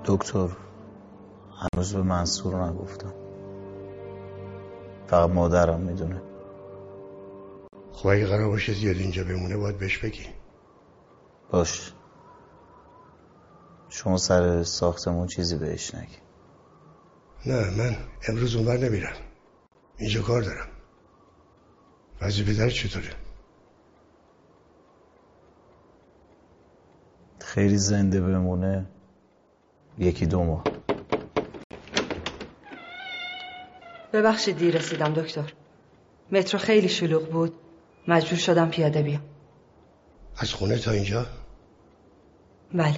دکتر، هنوز به منصور نگفتم. فقط مادرم میدونه. خب اگه قرار باشه زیاد اینجا بمونه باید بهش بگی. باش، شما سر ساختمون چیزی بهش نگی. نه، من امروز اونور نمیرم، اینجا کار دارم. وضع پدر چطوره؟ خیلی زنده بمونه 1-2 ماه. ببخشید دیر رسیدم دکتر. مترو خیلی شلوغ بود، مجبور شدم پیاده بیام. از خونه تا اینجا؟ بله.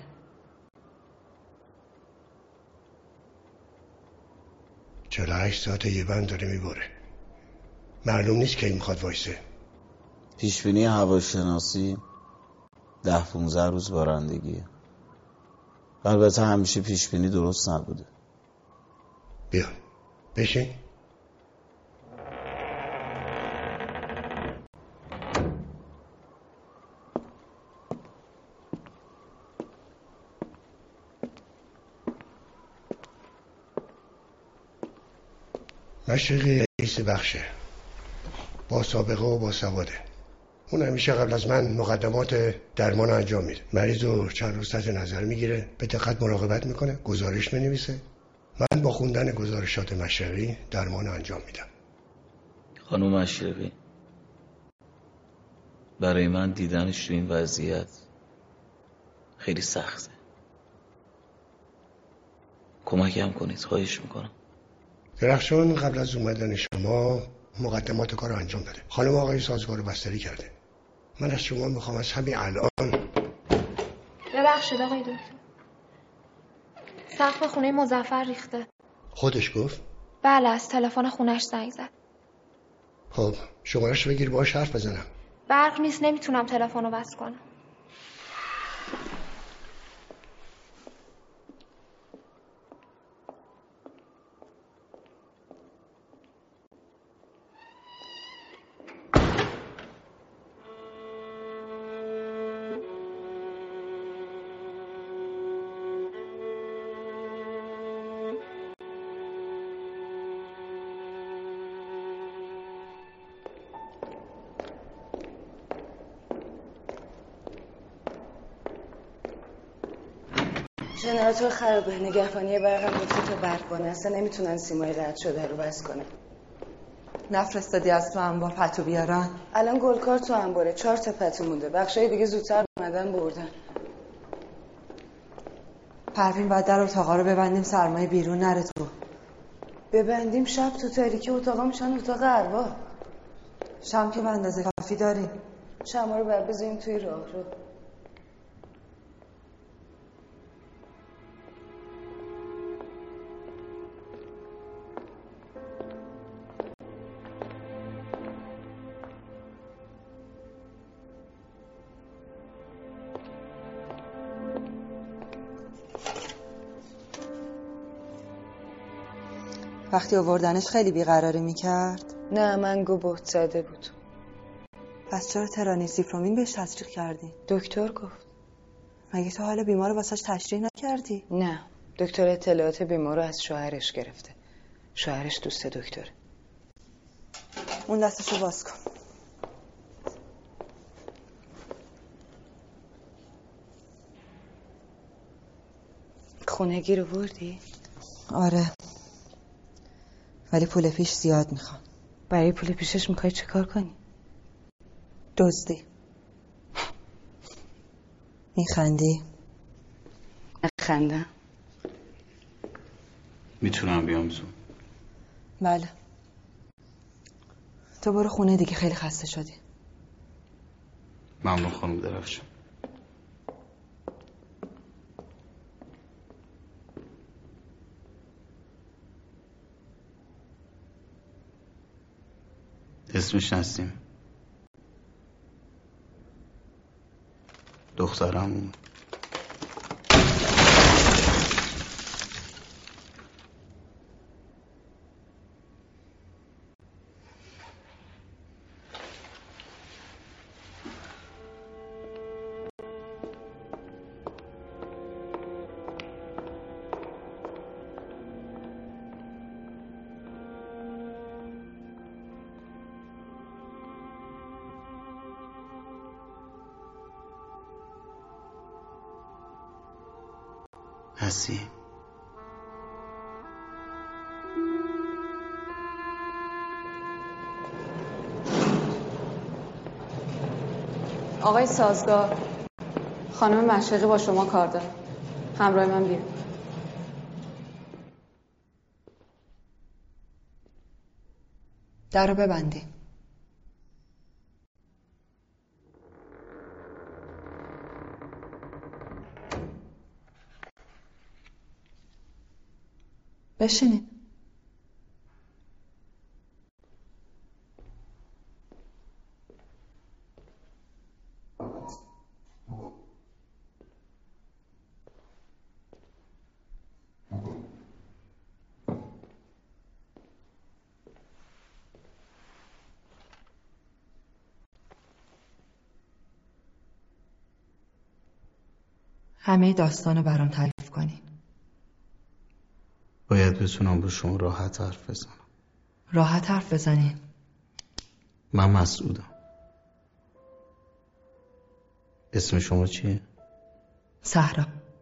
48 ساعت یه بند داره میبره. معلوم نیست که این میخواد وایسه. پیشبینی هواشناسی 10-15 روز بارندگیه. البته همیشه پیشبینی درست نبوده. بیا بشین. مشرقی رئیس بخشه، با سابقه و با سواده. اون همیشه قبل از من مقدمات درمان انجام میده. مریض رو چند روز تحت نظر میگیره، به دقت مراقبت میکنه، گزارش مینویسه. من با خوندن گزارشات مشرقی درمان انجام میدم. خانم مشرقی، برای من دیدنش تو این وضعیت خیلی سخته. کمکم کنید، خواهش میکنم. درخشان قبل از اومدن شما مقدمات کار رو انجام داده. خانم آقای سازگار رو بستری کرده. من از شما میخوام از همین الان. ببخشید آقای دکتر، سقف خونه مظفر ریخته. خودش گفت؟ بله، از تلفن خونش زنگ زد. خب شماره‌اش بگیر باهاش حرف بزنم. برق نیست، نمیتونم تلفن رو وصل کنم. ژنراتور خرابه، نگهبانی برقم گفته تا برق بانه اصلا نمیتونن سیمای رد شده رو بس کنه. نفرستادی از تو انبار پتو بیارن؟ الان گلکار تو انباره، 4 تا پتو مونده، بخشای دیگه زودتر اومدن بردن. پروین باید در اتاقا رو ببندیم سرمایه بیرون نره تو. ببندیم شب تو تاریکی اتاقا میشن اتاق ارواح. شم که به اندازه کافی داریم. شما رو باید بذاریم توی راه رو. وقتی آوردنش خیلی بیقراری میکرد؟ نه، من بهت زده بود. پس چرا ترانیسیفرومین بهش تزریق کردی؟ دکتر گفت. مگه تو حال بیمار واسش تشریح نکردی؟ نه، دکتر اطلاعات بیمار رو از شوهرش گرفته. شوهرش دوست دکتره. اون دستشو باز کن. خونگی رو بردی؟ آره، ولی پول پیش زیاد میخوام. برای پول پیشش میخوای چه کار کنی؟ دزدی. میخندی؟ خندم. میتونم بیام تو؟ بله. تو برو خونه دیگه، خیلی خسته شدی. ممنون خانم درخشان. اسمش نسیم، دخترم. نسیم. آقای سازگار، خانم مشرقی با شما کار داره. همراه من بیا. در رو ببندی. بشینید. همه داستانو برام تعریف کنی. باید بتونم با شما راحت حرف بزنم. راحت حرف بزنی. من مسعودم. اسم شما چیه؟ صحرا.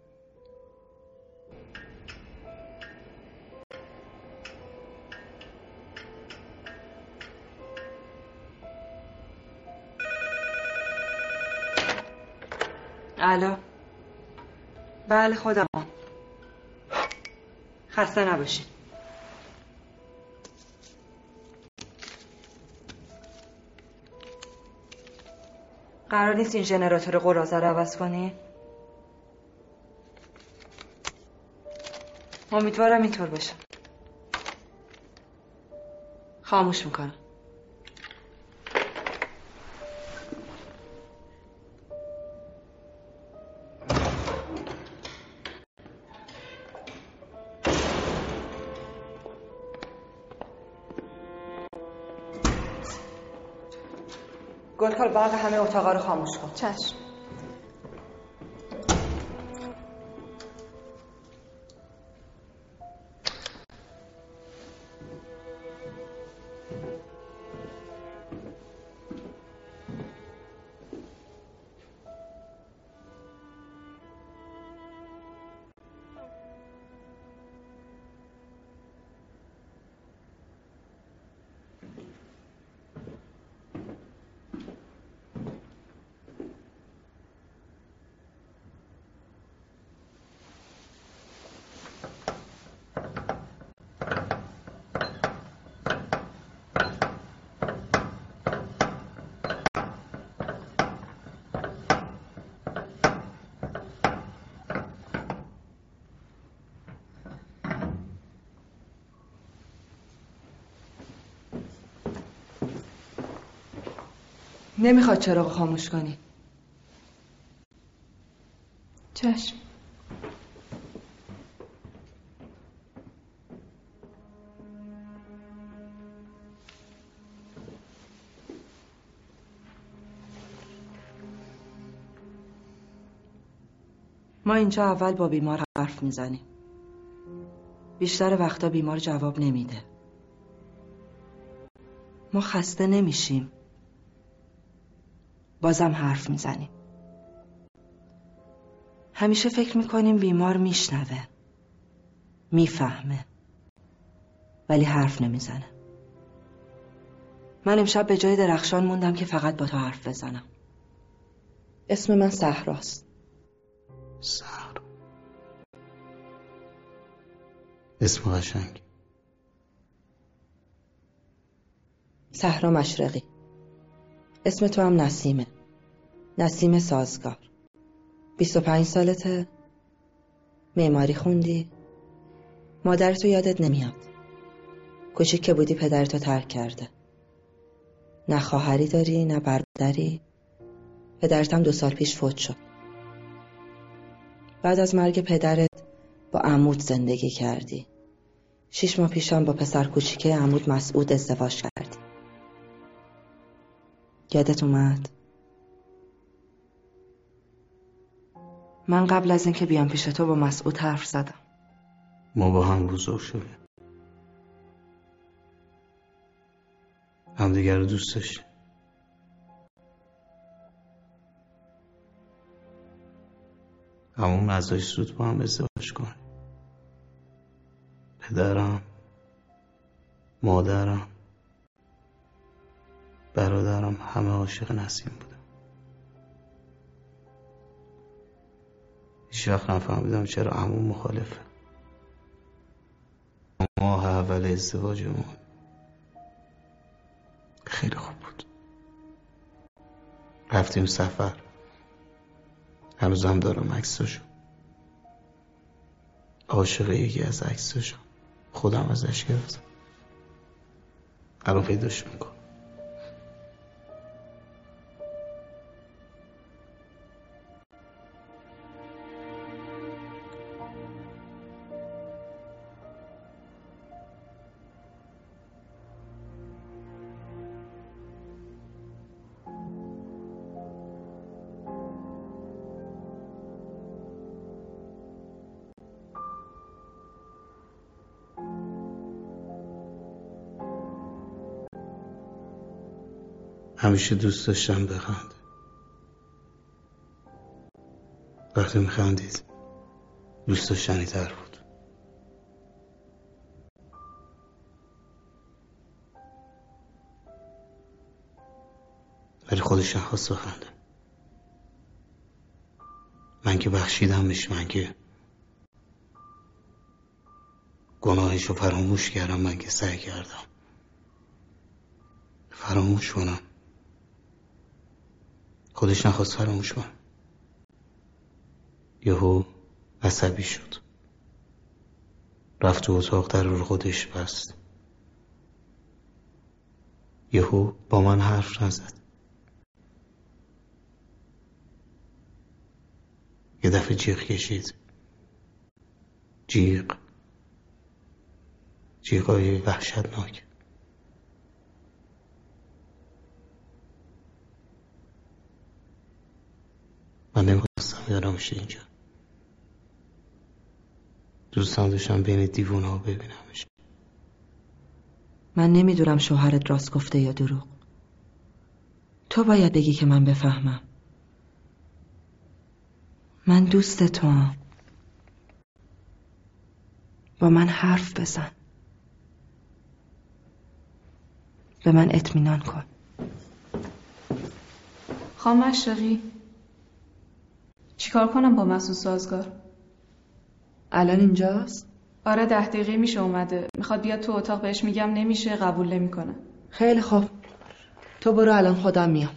الو. بله خودم. خسته نباشید. قرار نیست این ژنراتور قراضه رو عوض کنی؟ امیدوارم اینطور باشه. خاموش میکنم. گلکار برق همه اتاقا رو خاموش کن. چشم. نمیخواد چراغ خاموش کنی. چشم. ما اینجا اول با بیمار حرف میزنیم. بیشتر وقتا بیمار جواب نمیده. ما خسته نمیشیم. بازم حرف میزنیم. همیشه فکر میکنیم بیمار میشنوه، میفهمه، ولی حرف نمیزنه. من امشب به جای درخشان موندم که فقط با تو حرف بزنم. اسم من صحراست. صحرا. اسم قشنگ. صحرا مشرقی. اسم تو هم نسیمه. نسیم سازگار. 25 سالته؟ معماری خوندی؟ مادرتو یادت نمیاد. کوچیک که بودی پدرتو ترک کرده. نه خواهری داری نه برادری. پدرت هم 2 سال پیش فوت شد. بعد از مرگ پدرت با عمود زندگی کردی. 6 ماه پیشم با پسر کوچیکه عمود مسعود ازدواج کردی. یادت اومد؟ من قبل از اینکه بیام پیش تو با مسعود حرف زدم. ما با هم بزرگ شدیم. همدیگر رو دوست داشتیم. همون ازش زود با هم ازدواج کنیم. پدرم، مادرم، برادرم همه عاشق نسیم بودم. هیچ وقت نفهمیدم چرا عموم مخالفه. ماه اول ازدواجمون خیلی خوب بود. رفتیم سفر. هنوزم دارم عکساشو. عاشق یکی از عکساشو خودم ازش گرفتم. الان پیداش میکنم. همیشه دوست داشتم بخنده. وقتی میخندید دوست داشتنی تر بود. ولی خودش نخواست بخنده. من که بخشیدمش، من که گناهشو فراموش کردم، من که سعی کردم فراموش کنم. خودش نخواست فراموش کنم. یهو عصبی شد. رفت تو اتاق، در رو خودش بست. یهو با من حرف نزد. یه دفعه جیغ کشید. جیغای وحشتناک. من نمیخواستم یادمش اینجا. دوستم داشتم بین دیوونه ها ببینمش. من نمیدونم شوهرت راست گفته یا دروغ. تو باید بگی که من بفهمم. من دوست توام. با من حرف بزن. به من اطمینان کن. خانم مشرقی، چیکار کنم با مسعود سازگار؟ الان اینجاست؟ آره 10 دقیقه میشه اومده. میخواد بیاد تو اتاق، بهش میگم نمیشه، قبول نمیکنه. خیلی خوب. تو برو، الان خودم میام.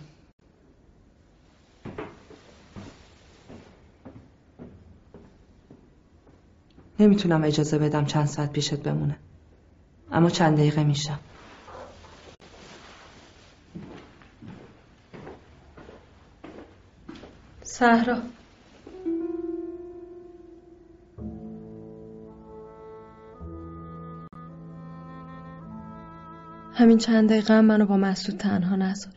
نمیتونم اجازه بدم چند ساعت پیشت بمونه. اما چند دقیقه میشم. صحرا، همین چند دقیقه هم منو با مسعود تنها نذار.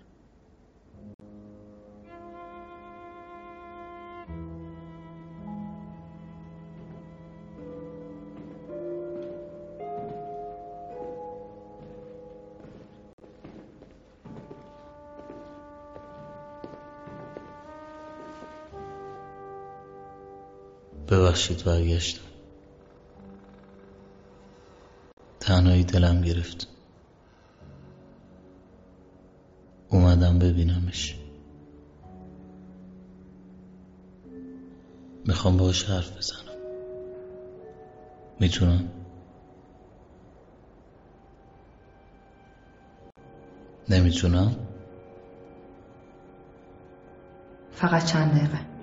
ببخشید برگشتم. تنهایی دلم گرفت. اومدم ببینمش. میخوام باهاش حرف بزنم. میتونم؟ نمیتونم؟ فقط چند دقیقه.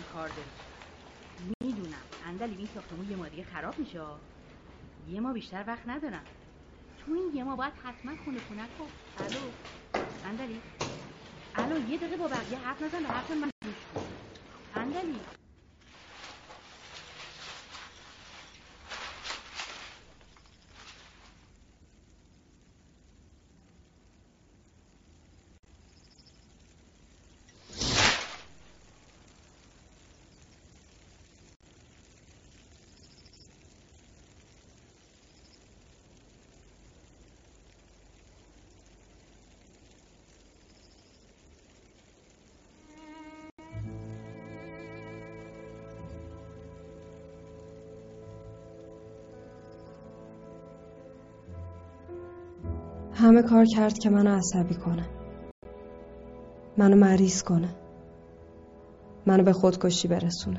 میدونم کار داری، میدونم اندلی این ساختمون یه ماه دیگه خراب میشه. یه ماه بیشتر وقت ندارم. تو این یه ماه باید حتما خونه کن. الو اندلی، الو یه دقیقه با بقیه حرف نزن، به حرف من گوش کن اندلی. همه کار کرد که منو عصبی کنه، منو مریض کنه، منو به خودکشی برسونه.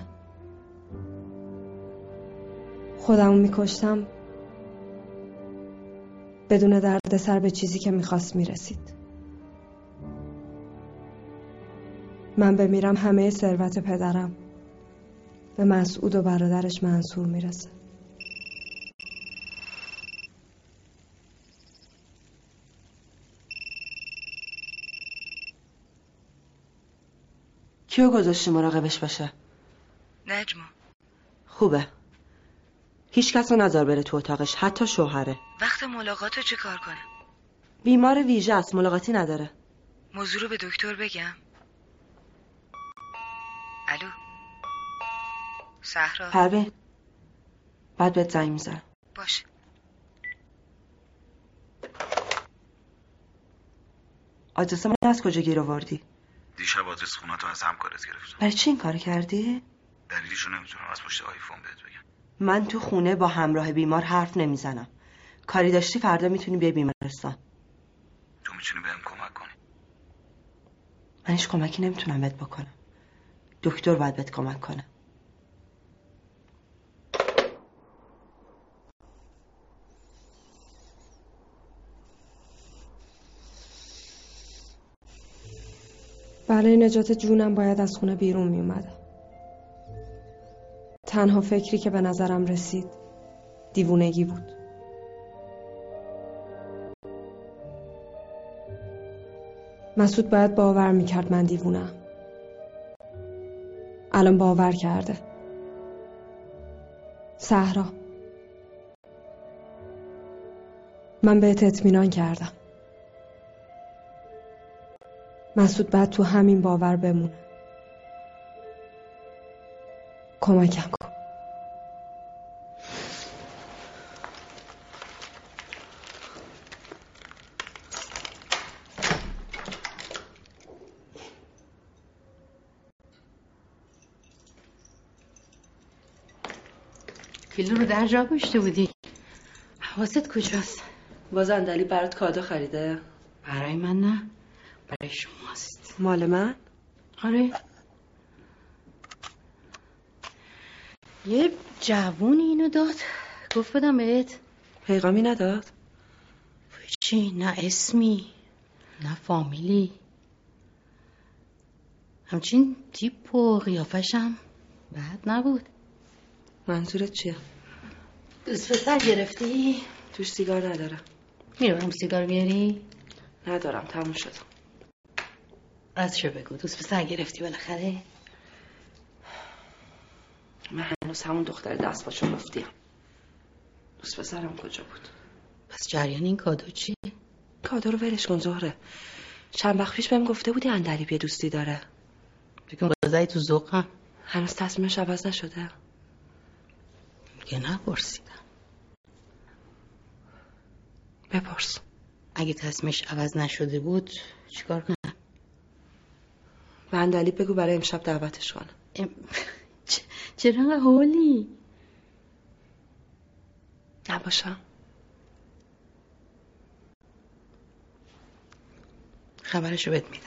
خودمو میکشتم بدون دردسر به چیزی که میخواست میرسید. من بمیرم همه ثروت پدرم به مسعود و برادرش منصور میرسه. کیو گذاشتی مراقبش باشه؟ نجمو. خوبه. هیچ کس رو نذار بره تو اتاقش، حتی شوهره. وقت ملاقاتو چه کار کنه؟ بیمار ویژه است، ملاقاتی نداره. موضوع رو به دکتر بگم؟ الو صحرا. پروین بعد بهت زنگ میزنم. باشه. آدرس من از کجا گیر آوردی؟ دیشب آدرس خونه‌تو از همکارت گرفتم. برای چی این کارو کردی؟ دلیلشو نمیتونم از پشت آیفون بهت بگم. من تو خونه با همراه بیمار حرف نمیزنم. کاری داشتی فردا میتونی بیای بیمارستان. تو میتونی بهم کمک کنی. من هیچ کمکی نمیتونم بهت بکنم. دکتر باید بهت کمک کنه. برای نجات جونم باید از خونه بیرون می اومدم. تنها فکری که به نظرم رسید دیوونگی بود. مسعود باید باور میکرد من دیوونم. الان باور کرده. صحرا، من بهت اطمینان کردم. مسعود باید تو همین باور بمونه. کمکم کن. کیلو رو در جا گذاشته بودی. حواست کجاست؟ باز اندلی برات کادو خریده؟ برای من نه، برای شماست. مال من؟ آره. یه جوونی اینو داد، گفت بدم بهت. پیغامی نداد؟ چی؟ نه اسمی نه فامیلی، همچین تیپ و قیافشم بد نبود. منظورت چیه؟ دوست پسر گرفتی؟ توش سیگار ندارم. میرم سیگار بیاری؟ ندارم، تموم شد. از چه بگو، دوست پسر گرفتی بالاخره؟ من هنوز همون دختر دست پاچو مفتیم. دوست پسرم کجا بود؟ پس جریان این کادو چیه؟ کادو رو ولش کن زهره. چند وقت پیش بهم گفته بودی اندلی یه دوستی داره. بگم بازایی تو ذوقم. هنوز تصمیمش عوض نشده؟ که نپرسیدم. بپرس. اگه تصمیمش عوض نشده بود چیکار کنم؟ به اندلی بگو برای امشب دعوتش کنه. چرا انقدر حالی؟ نباشم. خبرشو بهت میدم.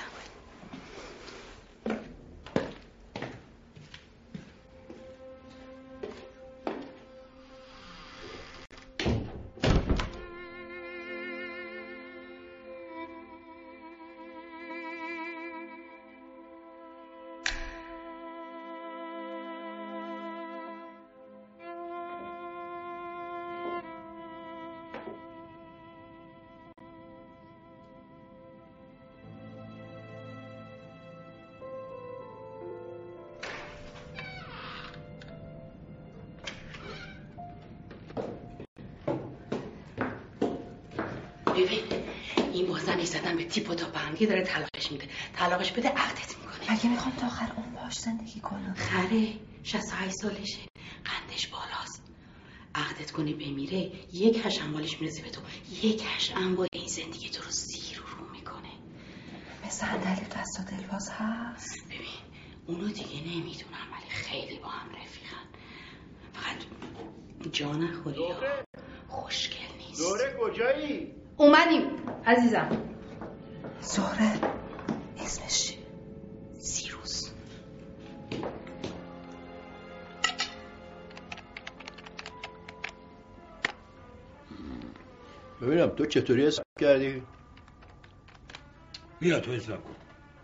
ببین این بازنش زدن به تیپ و تاپ هم دیگه داره طلاقش میده. طلاقش بده عقدت میکنه. مگه میخوام تا آخر اون باش زندگی کنم؟ خره 68 سالشه، قندش بالاست. عقدت کنی بمیره 1/8 اموالش میرسه به تو. 1/8 اموال این زندگی تو رو زیر و رو میکنه. مثل اندلی دست و دلواز هست. ببین اونو دیگه نمیدونم ولی خیلی با هم رفیقن. فقط جا نخوری یا خوشگل نیست. زهره کجایی؟ اومدیم عزیزم. زهره اسمش چی؟ سیروس. ببینم تو چطوری حساب کردی؟ بیا تو حساب کن.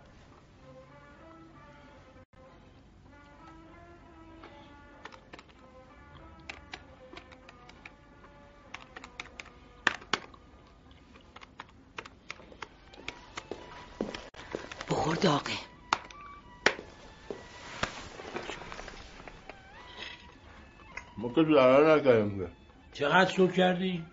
بخور داغه. ما که ضرر نکردیم. چقدر سود کردی؟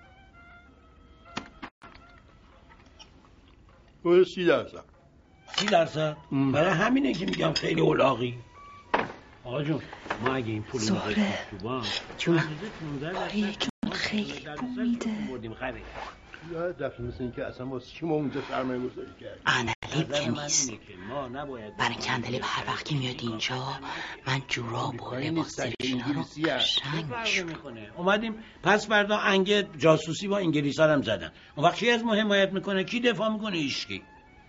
30%. 30%؟ برای همینه که میگم خیلی اولاغی. آقا جون ما اگه این پول زهره تو بانک آره جون خیلی بو میده. بردیم خرید. یاد دفعه مثل این که اصلا واسه چی ما اونجا سرمایه گذاری کردیم. اندلیب که نیست. برای که اندلیب هر وقت که میاد اینجا من جوراب و لباس زیرشینا رو قشنگ میکنه. اومدیم پس فردا انگه جاسوسی با انگلیس ها هم زدن. اون وقت کی از ما حمایت میکنه؟ کی دفاع میکنه؟ هیچکی.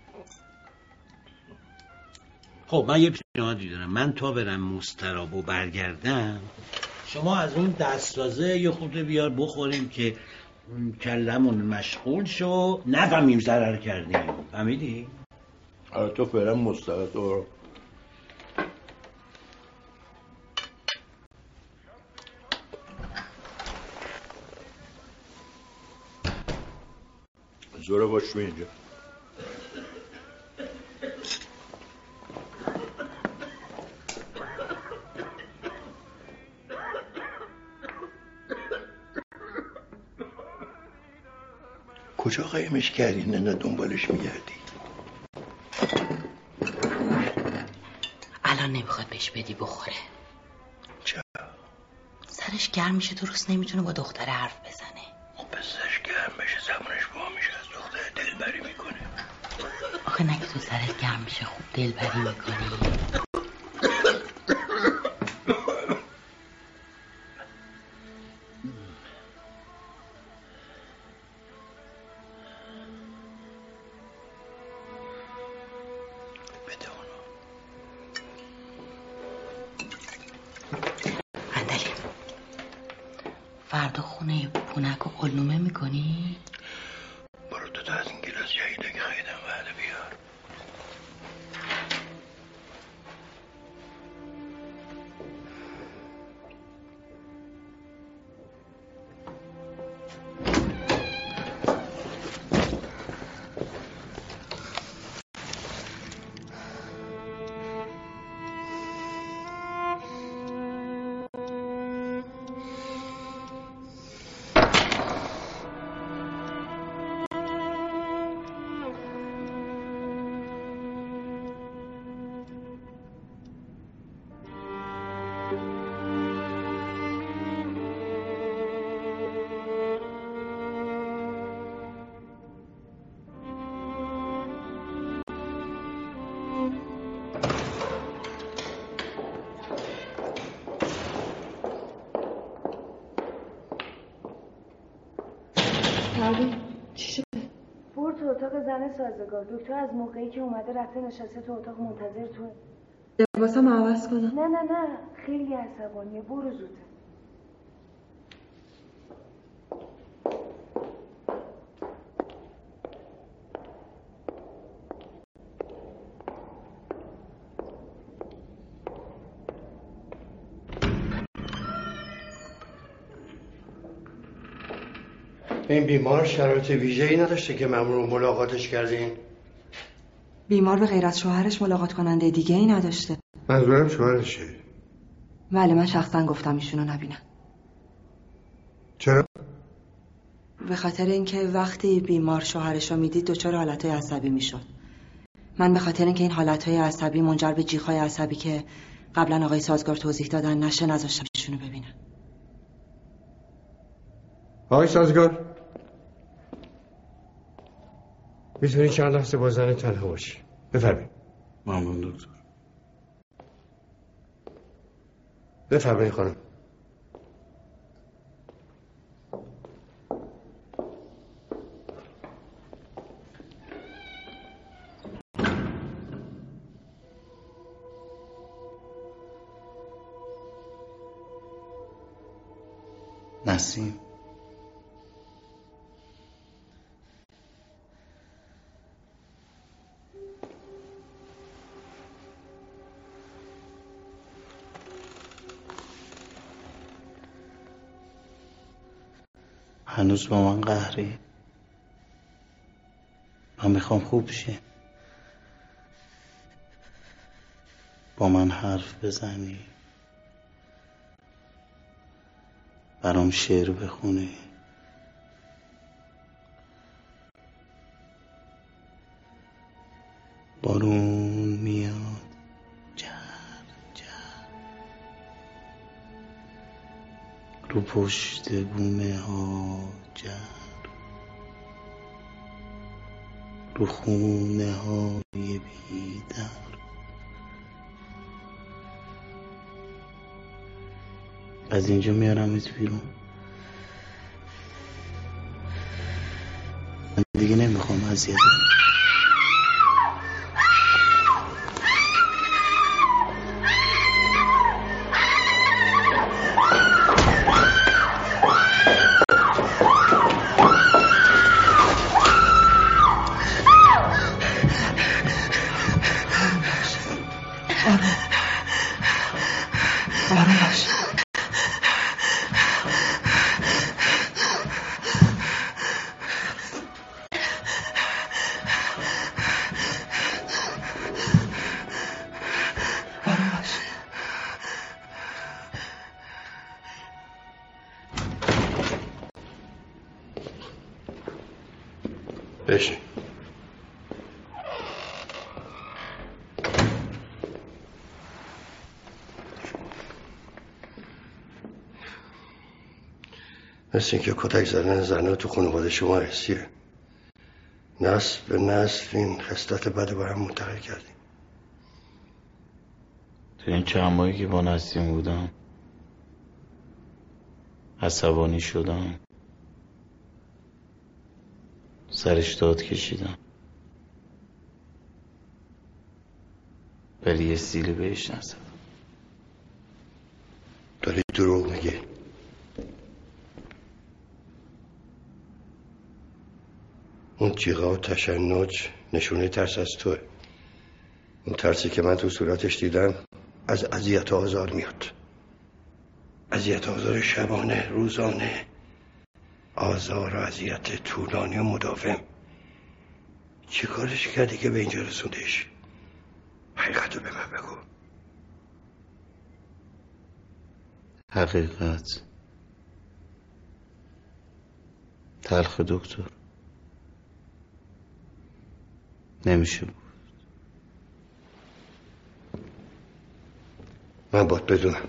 خب من یه پیشنهادی دارم. من تا برم مستراب و برگردم شما از اون دستازه یه خورده بیار بخوریم که کلمون مشغول شو نفهمیم ضرر کردیم. فهمیدی؟ آره تو فعلا مسترد رو زوره باش اینجا. کجا قایمش کردی؟ نه دنبالش میگردی؟ الان نمیخواد بهش بدی بخوره. چرا؟ سرش گرم میشه درست نمیتونه با دختر حرف بزنه. پسش گرم بشه زمانش با میشه از دختر دلبری میکنه. آخه نگه تو سرت گرم میشه خوب دلبری میکنی. فردا خونه پونک و قلنومه میکنی؟ برو تو از این گلاس جاییده که خیدم بعد بیار. چی شده؟ برو تو اتاق زن سازگار. دکتر از موقعی که اومده رفته نشسته تو اتاق منتظر توه. لباسم عوض کنم؟ نه خیلی عصبانیه. برو زوده. این بیمار شرایط ویژه‌ای نداشته که مأمور ملاقاتش کردین؟ بیمار به غیر از شوهرش ملاقات کننده دیگه ای نداشته. منظورم شوهرشه. بله من شخصا گفتم ایشونو نبینن. چرا؟ به خاطر اینکه وقتی بیمار شوهرش رو میدید دچار حالتهای عصبی میشد. من به خاطر اینکه این حالتهای عصبی منجر به جیغ‌های عصبی که قبلا آقای سازگار توضیح دادن نشه نذاشتم ایشونو ببینم. آقای سازگار میتونی چند لحظه با زن تنها باشی؟ بفرمایید. ممنون دکتر. بفرمایید خانم. نسیم هنوز با من قهری؟ من میخوام خوب شی، با من حرف بزنی، برام شعر بخونی، بارون میاد جر جر رو پشت بومه ها، جر رو خونه های بیدر، از اینجا میارمت بیرون. من دیگه نمیخوام اذیتت کنم. بشین. مثل اینکه کتک زدن زنها تو خانواده شما ارثیه. نسل به نسل این خصلت بد با هم منتقل کردیم. تو این چند ماهی که با نسیم بودم عصبانی شدم، سرش داد کشیدم، ولی یه سیلی بهش نزدم. داری دروغ میگی. اون جیغا و تشنج نشونه ترس از توه. اون ترسی که من تو صورتش دیدم از اذیت و آزار میاد. اذیت و آزار شبانه، روزانه، آزار و اذیت طولانی و مداوم. چی کارش کردی که به اینجا رسوندش؟ حقیقت رو به من بگو. حقیقت تلخ دکتر، نمیشه بود. من باید بدونم.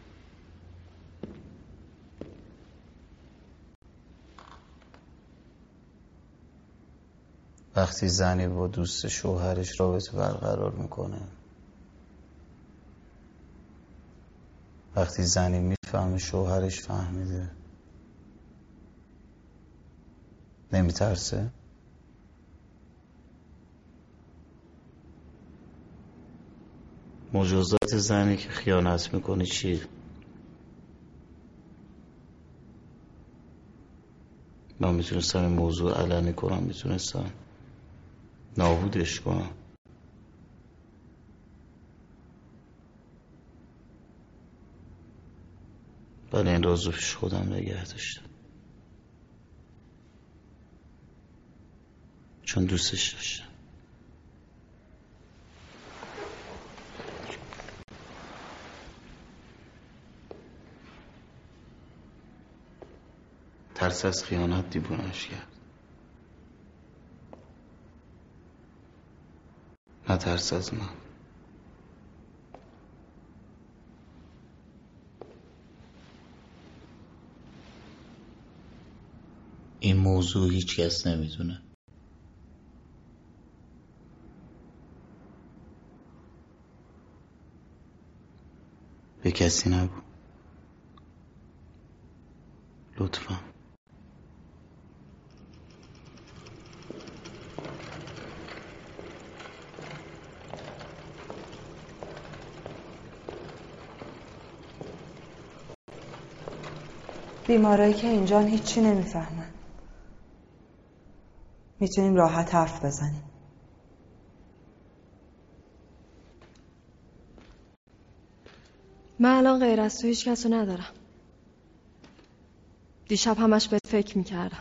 وقتی زنی با دوست شوهرش رابطه برقرار میکنه، وقتی زنی میفهمه شوهرش فهمیده، نمیترسه؟ مجازات زنی که خیانت میکنه چیه؟ من میتونستم این موضوع علنی کنم، میتونستم نابودش کنم، ولی این رازو پیش خودم نگه داشتم چون دوستش داشتم. ترس از خیانت دیوونش کرد، نه ترس از من. این موضوع هیچ کس نمیدونه. به کسی نگو لطفا. بیمارایی که اینجان هیچی نمیفهمن. میتونیم راحت حرف بزنیم. من الان غیر از تو هیچ کسو ندارم. دیشب همش به فکر میکردم.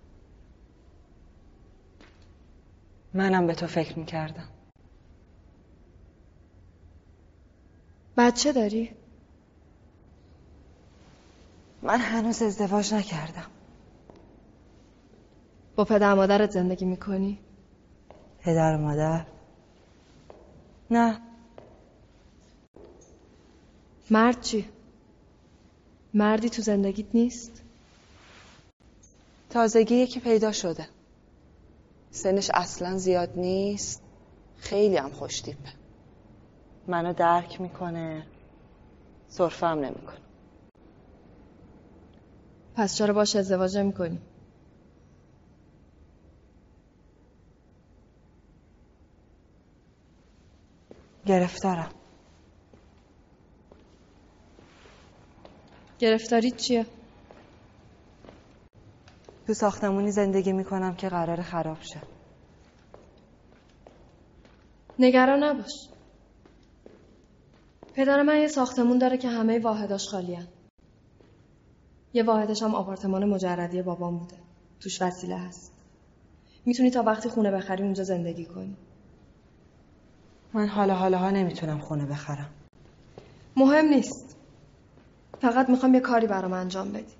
منم به تو فکر میکردم. بچه داری؟ من هنوز ازدواج نکردم. با پدر مادرت زندگی میکنی؟ پدر و مادر؟ نه. مرد چی؟ مردی تو زندگیت نیست؟ تازگی یکی پیدا شده. سنش اصلا زیاد نیست. خیلی هم خوشتیپه. منو درک میکنه. سرفم نمیکنه. پس چرا باش ازدواج نمیکنی؟ گرفتارم. گرفتاری چیه؟ تو ساختمونی زندگی میکنم که قرار خراب شه. نگران نباش. پدر من یه ساختمون داره که همه واحداش خالی‌ان. یه واحدش هم آپارتمان مجردی بابام بوده. توش وسیله هست. میتونی تا وقتی خونه بخری اونجا زندگی کنی. من حالا نمیتونم خونه بخرم. مهم نیست. فقط میخوام یه کاری برام انجام بدی.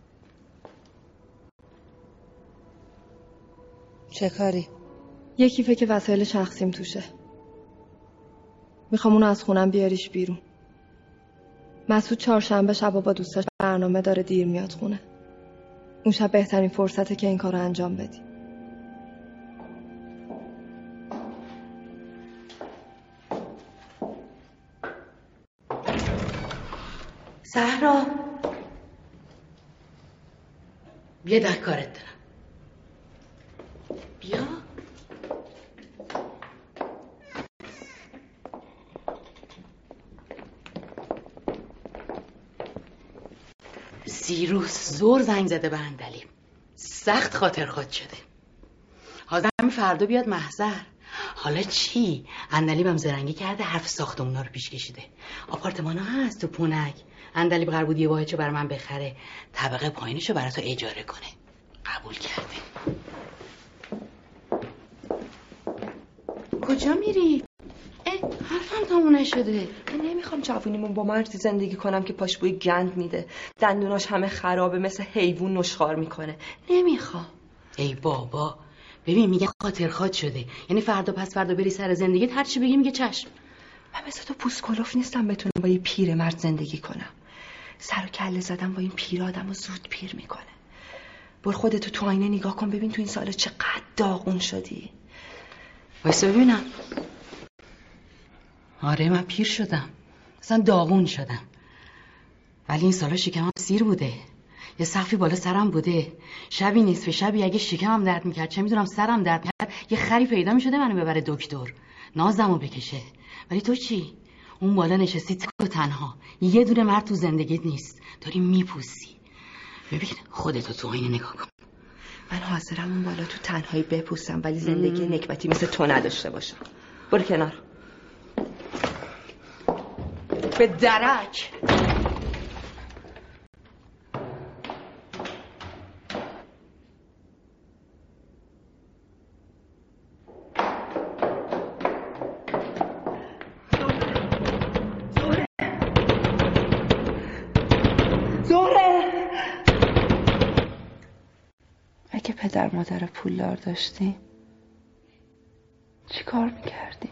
چه کاری؟ یه کیفه که وسایل شخصیم توشه. میخوام اونو از خونم بیاریش بیرون. مسعود چهارشنبه شبا با دوستاش برنامه داره، دیر میاد خونه. اون شب بهترین فرصته که این کارو انجام بدی. زهرا بیا ده کارت دارم. بیا. زیروس زور زنگ زده به اندلیم. سخت خاطرخواد شده. حاضر فردا بیاد محضر. حالا چی؟ اندلیب هم زرنگی کرده، حرف ساختمونا رو پیش کشیده. آپارتمان ها هست تو پونک. اندلیب قرار بود یه واحدشو برای من بخره، طبقه پایینشو برای تو اجاره کنه. قبول کرده. کجا میری؟ حرفم تموم نشده. من نمیخوام جوونیمون با مردی زندگی کنم که پاش بوی گند میده، دندوناش همه خرابه، مثل حیوان نشخوار میکنه. نمیخوام. ای بابا ببین میگه خاطرخواد شده، یعنی فردا پس فردا بری سر زندگیت هر چی بگی میگه چشم. من مثل تو پوست کلوف نیستم بتونم با یه پیرمرد زندگی کنم. سر و کله زدم با این پیر آدمو زود پیر میکنه. برو خودتو تو آینه نگاه کن ببین تو این سالا چقدر داغون شدی. وایسا ببینم. آره من پیر شدم، اصلا داغون شدم، ولی این سالا شکمم سیر بوده، یه سقفی بالا سرم بوده، شبی نصف شبی اگه شکمم درد میکرد چه میدونم سرم درد میکرد یه خری پیدا میشده منو ببره دکتر نازمو بکشه. ولی تو چی؟ اون بالا نشستی تک و تنها، یه دونه مرد تو زندگیت نیست، داری میپوسی. ببین خودتو تو آینه نگاه کن. من حاضرم اون بالا تو تنهایی بپوسم ولی زندگی نکبتی مثل تو نداشته باشم. برو کنار. به درک. اگه پدر مادر پولدار داشتیم چی کار میکردیم؟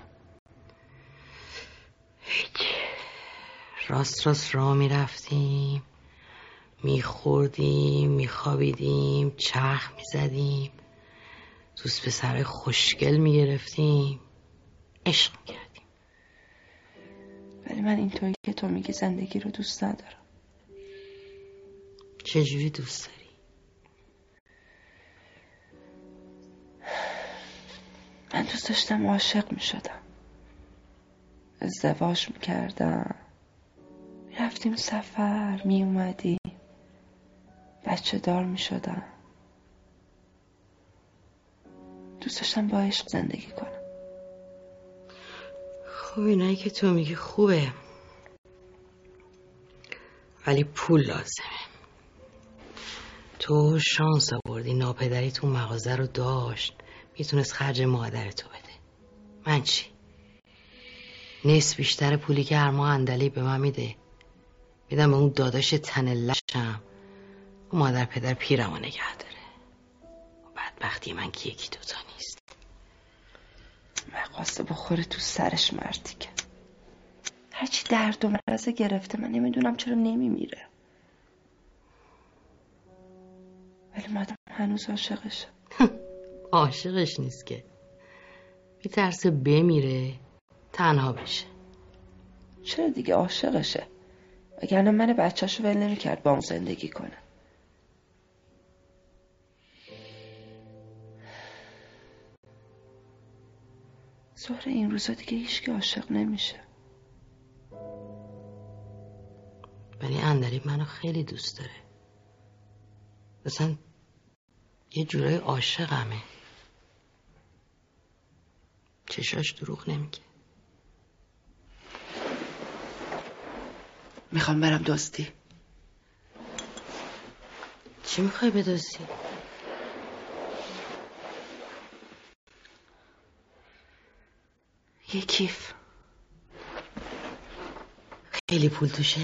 هیچ. راست راه میرفتیم، میخوردیم، میخوابیدیم، چرخ میزدیم، دوست پسر خوشگل میگرفتیم، عشق میکردیم. ولی من اینطوری که تو میگی زندگی رو دوست ندارم. چجوری دوست داری؟ من دوست داشتم عاشق میشدم، ازدواج میکردم، میرفتیم سفر، میومدیم، بچه دار میشدم. دوست داشتم با عشق زندگی کنم. خب اینایی که تو میگی خوبه، ولی پول لازمه. تو شانس آوردی ناپدری تو مغازه رو داشت، میتونست خرج مادر تو بده. من چی؟ نصف بیشتر پولی که هر ماه اندلی به من میده میدم به اون داداش تن لشم، اون مادر پدر پیرم رو نگه داره. بدبختی من که یکی دوتا نیست. مقاسه بخوره تو سرش مردی که هرچی درد و مرض گرفته، من نمیدونم چرا نمیمیره. ولی مادم هنوز عاشقشه. عاشقش نیست که، میترسه بمیره تنها بشه. چرا دیگه عاشقشه؟ وگرنه من بچه‌شو ول نمی‌کرد با اون زندگی کنه. زهره این روزا دیگه هیچکی عاشق نمیشه. ولی اندلیب منو خیلی دوست داره، مثلا یه جورای عاشقمه. چشاش دروغ نمیگه. میخوام برم دزدی. چی میخوای بدزدی؟ یه کیف. خیلی پول توشه؟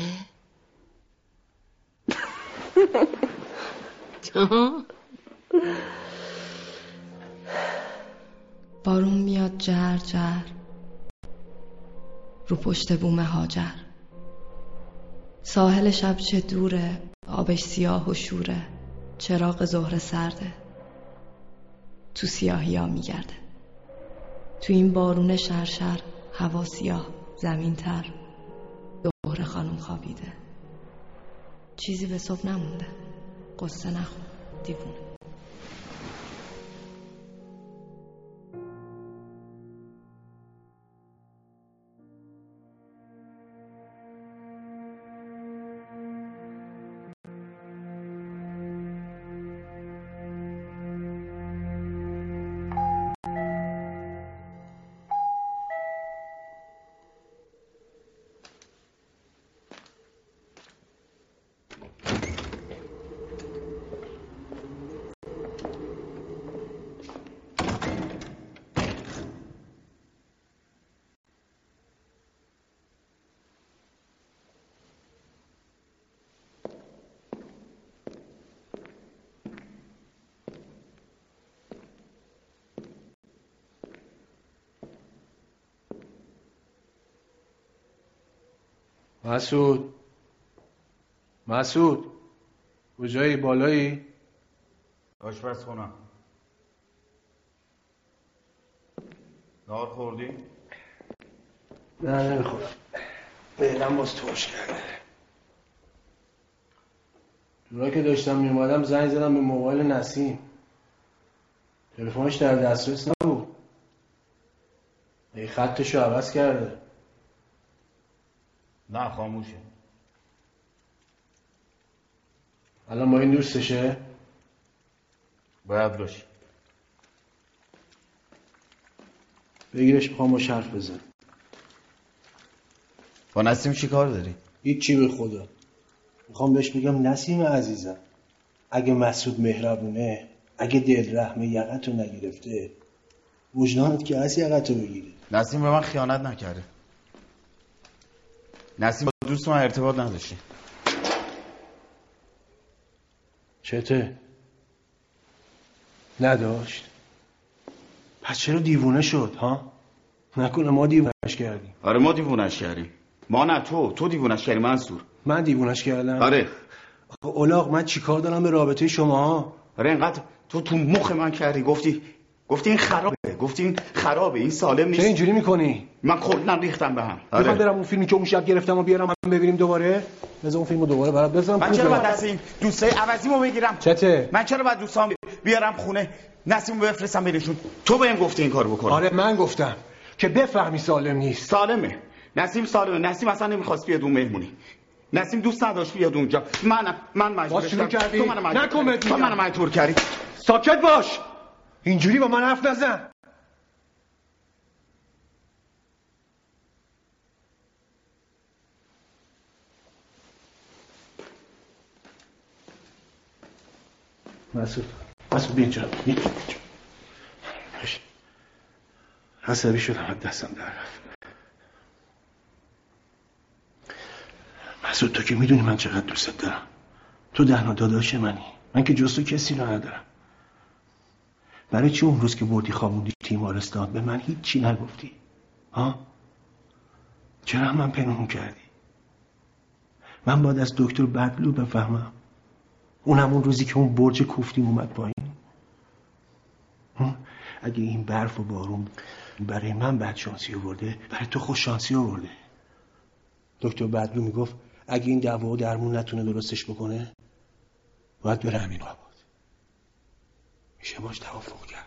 بارون میاد جر جر رو پشت بوم هاجر. ساحل شب چه دوره، آبش سیاه و شوره، چراغ ظهر سرده تو سیاهی ها میگرده. تو این بارون شرشر هوا سیاه، زمین تر، زهره خانم خوابیده. چیزی به صبح نمونده. قصه نخون دیوونه. مسعود کجایی؟ بالایی؟ آشپزخونه. نهار خوردی؟ نه نمیخورم. بیلم باز توش کرده. جورا که داشتم میومدم زنگ زدم به موبایل نسیم. تلفنش در دسترس نبود. ای خطشو عوض کرده. نه خاموشه. الان با این دوستشه؟ باید باشه. بگیرش میخوام باش حرف بزن. با نسیم چی کار داری؟ هیچی به خدا. میخوام بهش بگم نسیم عزیزم، اگه مسعود مهربونه، اگه دل رحمه یقتو نگرفته، وجدانت که از یقتو بگیره. نسیم به من خیانت نکرده. نسیم با دوست من ارتباط نداشته. چته؟ نداشت؟ پس چرا دیوونه شد ها؟ نکنه ما دیوونش کردیم؟ آره ما دیوونش کردیم. ما نه، تو دیوونش کردی منصور. من دیوونش کردم؟ آره. اولاغ من چیکار دارم به رابطه شما؟ آره اینقدر تو مخ من کردی، گفتی این خرابه، این سالم نیست. چرا اینجوری میکنی؟ من کلا ریختم به هم. میخوام برم اون فیلمی که اون شب گرفتم و بیارم هم ببینیم دوباره. بذار اون فیلمو دوباره برات بذارم. من چرا باید دست این دوستای عوضیمو بگیرم؟ چته؟ من چرا باید دوستام بیارم خونه نسیمو بفرستم بهشون؟ تو بهم گفتی این کارو بکنم. آره من گفتم که بفهمی سالم نیست. سالمه. نسیم سالمه. نسیم اصلا نمیخواست بیاد اون مهمونی. نسیم دوست نداشت بیاد اونجا. من مجبورش کردم. تو منو مجبور کردی. ساکت باش. اینجوری با من حرف نزن. مسعود بیا اینجا. عصبی شدم از دستم در رفت. مسعود تو که میدونی من چقدر دوستت دارم. تو تنها داداش منی. من که جز تو کسی رو ندارم. برای چی اون روز که بردی خوابوندی تیمارستان به من هیچی نگفتی؟ ها؟ چرا هم من پنهون کردی؟ من باید از دکتر بدلو بفهمم. اون همون روزی که اون برج کوفتیم اومد پایین. اگه این برف و بارون برای من بد شانسی آورده، برای تو خوش شانسی آورده. دکتر بدلو میگفت اگه این دوا و درمون نتونه درستش بکنه باید بره امین آباد. میشه باش توافق کرد.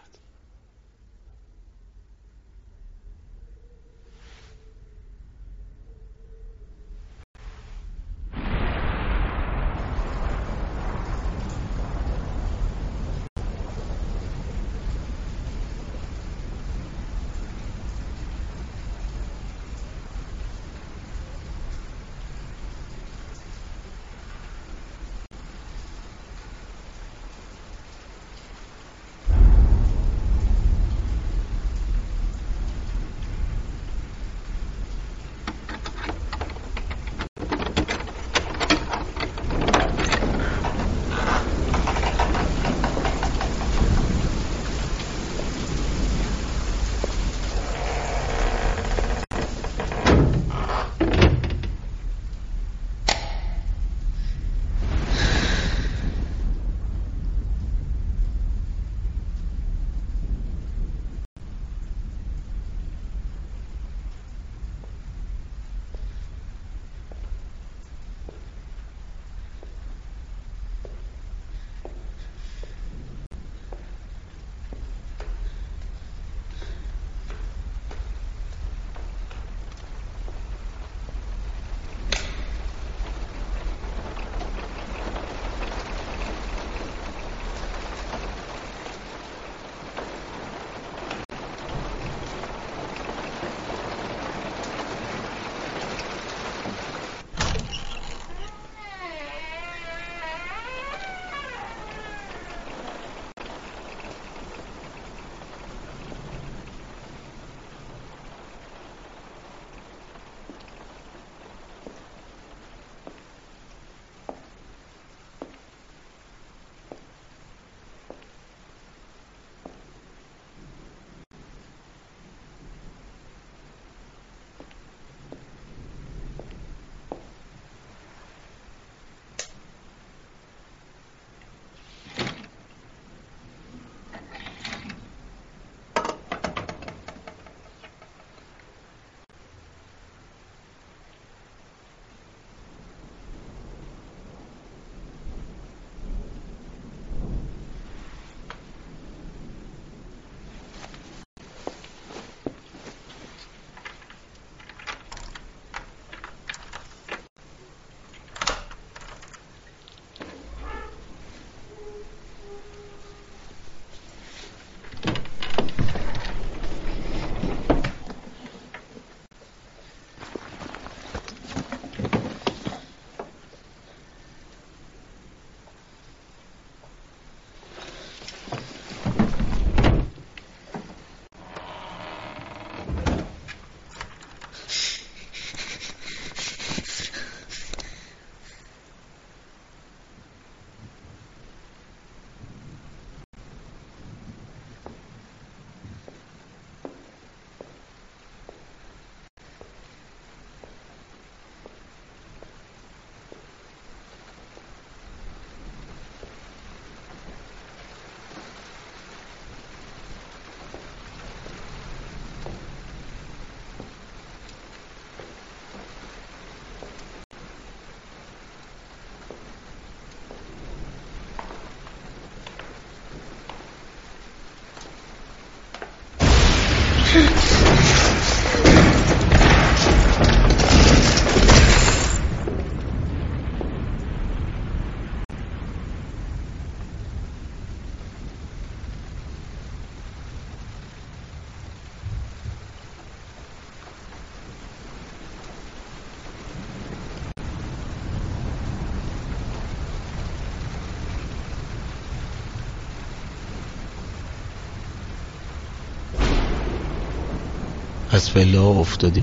از پله ها افتادی؟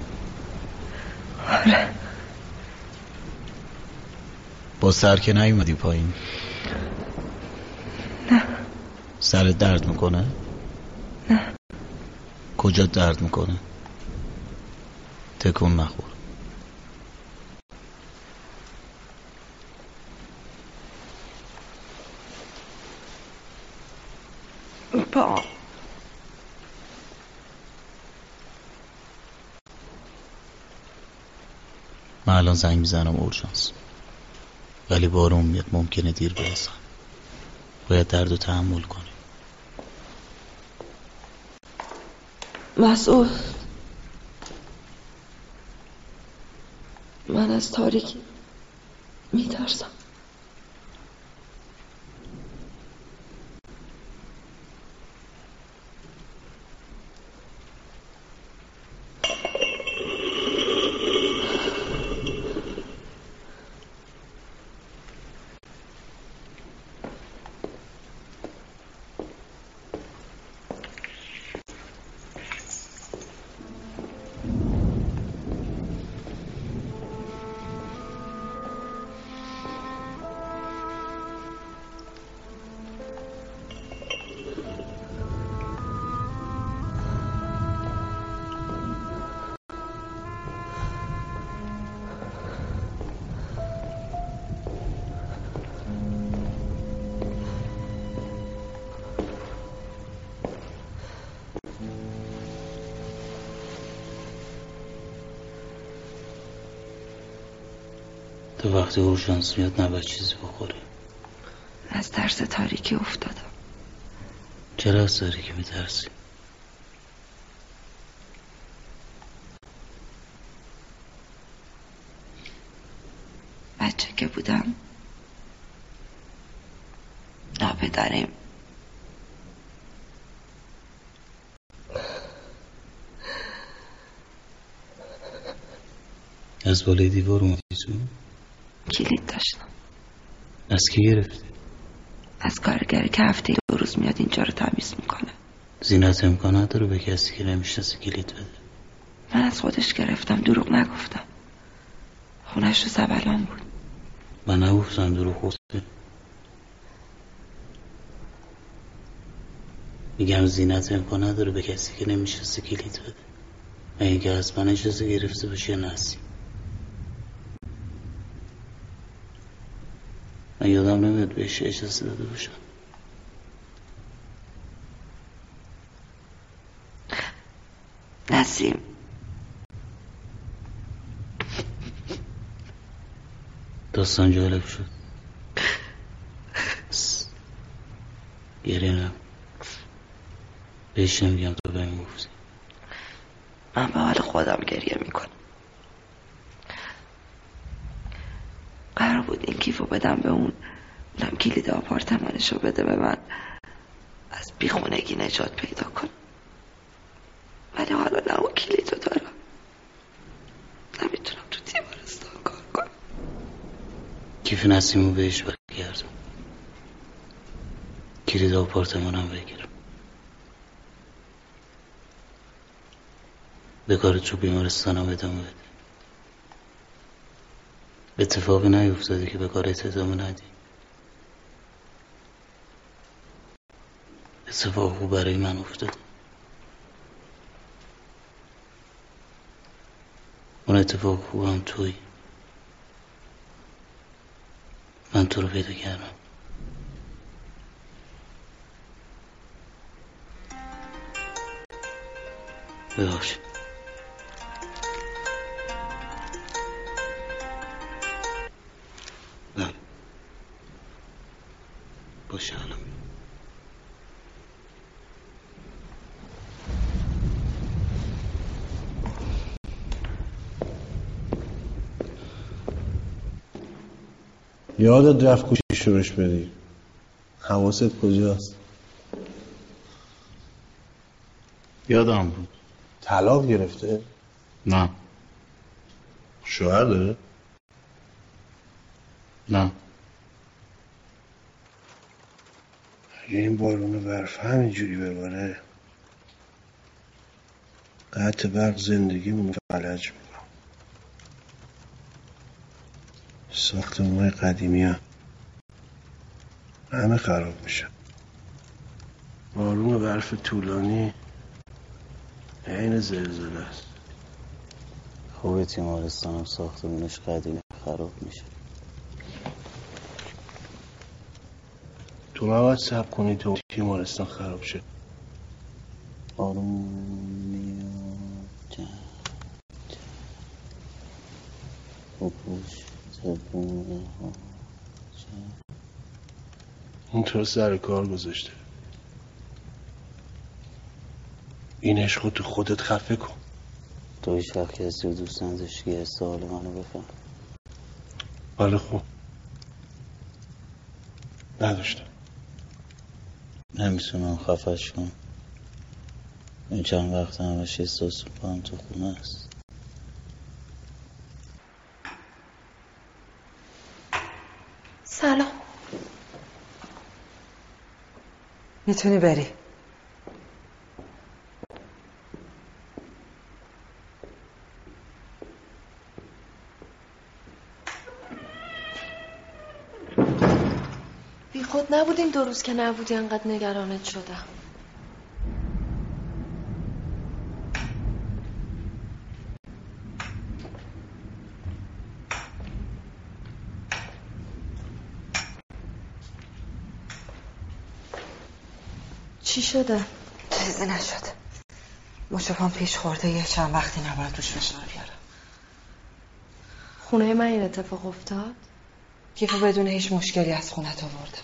آره. با سر که نیومدی پایین؟ نه. سرت درد میکنه؟ نه. کجا درد میکنه؟ تکون نخور. با من الان زنگ میزنم اورژانس، ولی بارون میاد، ممکنه دیر برسم. باید درد رو تحمل کنی. مسعود، من از تاریکی میترسم. تو وقتی اورژانس میاد نباید چیزی بخوری. از ترس تاریکی افتادم. چرا از تاریکی میترسی؟ بچه که بودم ناپدریم از بالای دیوار اومدی تو؟ کلید داشتم. از کی گرفتی؟ از کارگری که هفته 2 روز میاد اینجا رو تمیز میکنه. زینت امکان نداره به کسی که نمیشناسه کلید بده. من از خودش گرفتم، دروغ نگفتم. خونش رو زبلان بود. من نگفتم دروغ گفتی. میگم زینت امکان نداره به کسی که نمیشناسه کلید بده. اگه از من اجازه گرفته باشه یا نسی. من یادم نمیاد بهش اجازه داده باشم. نسیم، داستان جالب شد. گریه نم. بهش نمیگم تو بهم گفتی. من به حال خودم گریه میکنم. قرار بود این کیفو بدم به اونم کلید آپارتمانشو بده به من، از بیخونگی نجات پیدا کنم. ولی حالا نه اون کلیدو دارم، نمیتونم تو تیمارستان کار کنم. کیف نسیمو بهش برگردم، کلید آپارتمانم بگیرم. به کارت تو بیمارستانم ادامه بده. اتفاقی نیفتاده که به کارت ادامه ندی. اتفاق خوب برای من افتاده. اون اتفاق خوبم تویی. من تو رو پیدا کردم. ببخشید. بله باشه الان. یادت رفت گوشیشو بهش بدی. حواست کجاست؟ یادم بود. طلاق گرفته؟ نه. شوهر داره؟ نه. اگه این بارون برف همینجوری بباره قطع برق زندگیمونو فلج میکنم. ساختمون‌های قدیمی ها همه خراب میشه. بارون برف طولانی عین زلزله است. خوبه تیمارستانم ساختمونش قدیمی خراب میشه. تو نباید صبر کنی تو تیمارستان خراب شه. آروم میاد اون تو سر کار گذاشته. این عشقو تو خودت خفه کن. تو هیچ وقت کسی رو دوست نداشتی که حال منو بفهم. حالا خوب نداشتم. نمیتونم خفش کنم. این چند وقت همش احساس میکنم تو خونه است. سلام. میتونی بری. بی خود نبودین 2 روز که نبودی انقدر نگرانت شدم. چی شده؟ چیزی نشد. مشفام پیش خورده یه چند وقتی نباید روش فشار بیارم. خونه من این اتفاق افتاد؟ کیفو بدون هیچ مشکلی از خونت آوردم.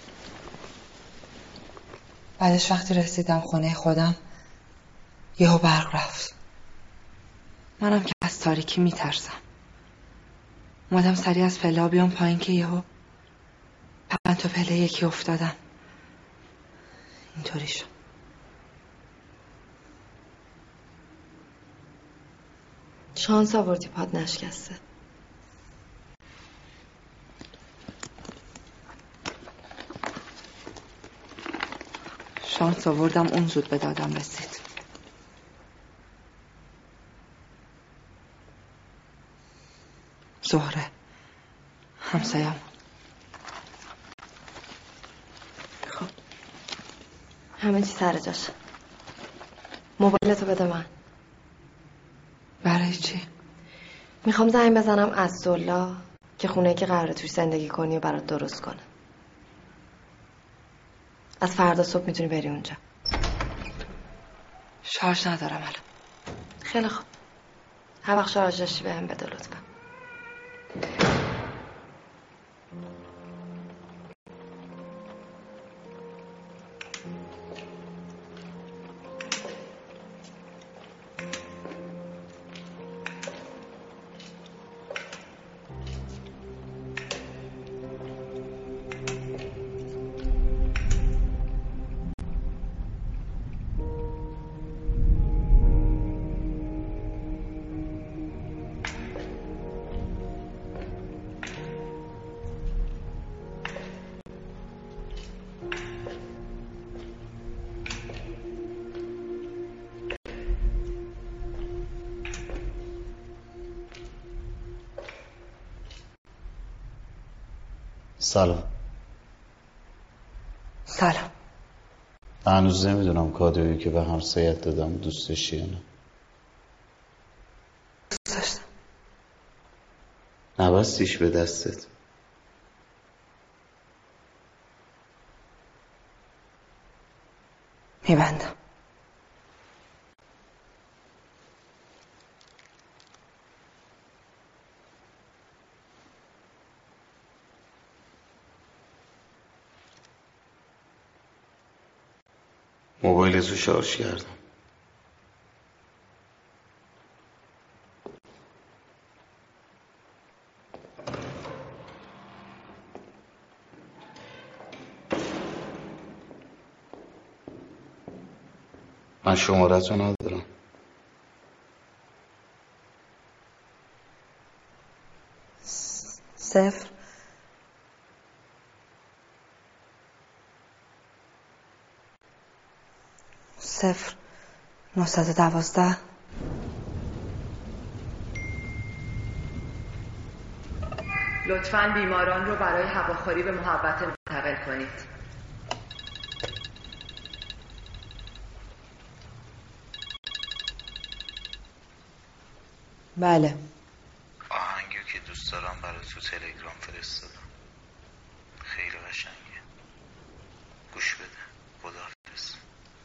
بعدش وقتی رسیدم خونه خودم یهو برق رفت. منم که از تاریکی میترسم. اومدم سریع از پله بیام پایین که یهو 5 تا پله یکی افتادم. اینطوری شد. شانس آوردی پات نشکسته. شانس آوردم اون زود به دادم رسید. زهره همسایه‌مون. خب همه چی سر جاشه. موبایلتو بده من. برای چی؟ میخوام زنگ بزنم عزالله که خونه که قراره توش زندگی کنی و برات درست کنه. از فردا صبح میتونی بری اونجا. شارژ ندارم الان. خیلی خوب. هر وقت شارژ داشتی بهم بده لطفا. سلام. سلام. هنوز نمیدونم کادویی که به همسایت دادم دوست داشتی یا نه. دوست داشتم. نبستیش به دستت. میبندم. موبایلتو شارژ کردم. من شماره‌تو ندارم. صفر 912 لطفاً بیماران رو برای هواخوری به محوطه منتقل کنید. بله. آهنگی که دوست دارم برای تو تلگرام فرستادم. خیلی قشنگه. گوش بده. خداحافظ.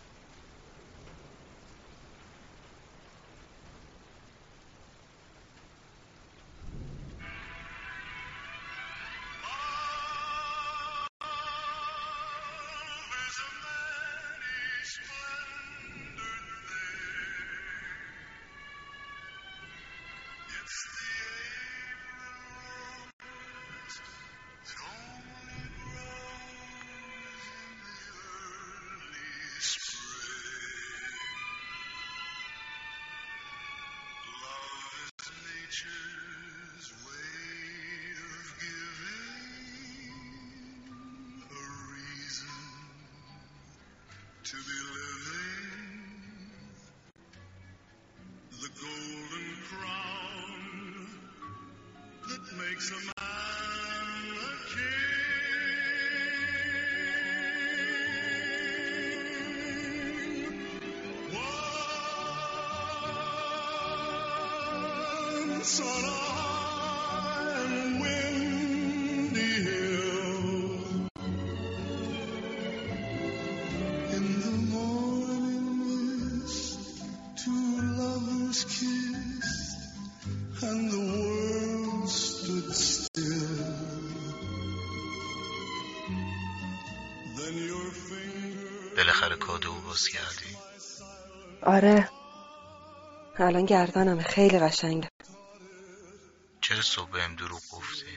بالاخره کادو باز کردی؟ آره. الان گردنمه، خیلی قشنگه. چرا صبح بهم دروغ گفتی؟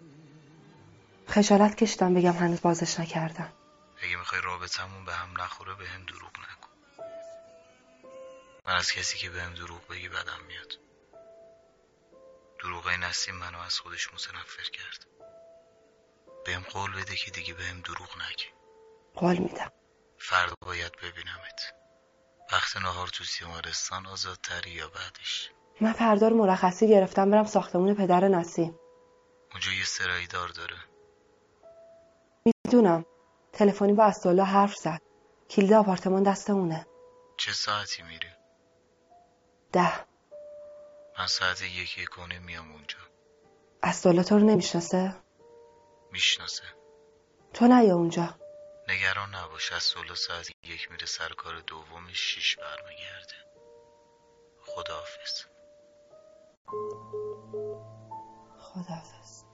خجالت کشیدم بگم هنوز بازش نکردم. اگه میخوای رابطمون به هم نخوره بهم دروغ نگو. من از کسی که بهم دروغ بگی بدم میاد. دروغای نسیم منو از خودش متنفر کرد. بهم قول بده که دیگه بهم دروغ نگی. قول میدم. فردا باید ببینمت. وقت نهار تو سیمارستان آزادتری یا بعدش؟ من فردا رو مرخصی گرفتم برم ساختمون پدر نسیم. اونجا یه سرایی دار داره. میدونم. تلفنی با اسدالله حرف زد. کلید آپارتمان دست اونه. چه ساعتی میری؟ 10. من ساعت 1:01 میام اونجا. اسدالله تو رو نمیشناسه؟ میشناسه. تو نیا اونجا. نگران نباش، اسدالله ساعت 1 میره سر کار، دومش 6 برمیگرده. خداحافظ. خداحافظ.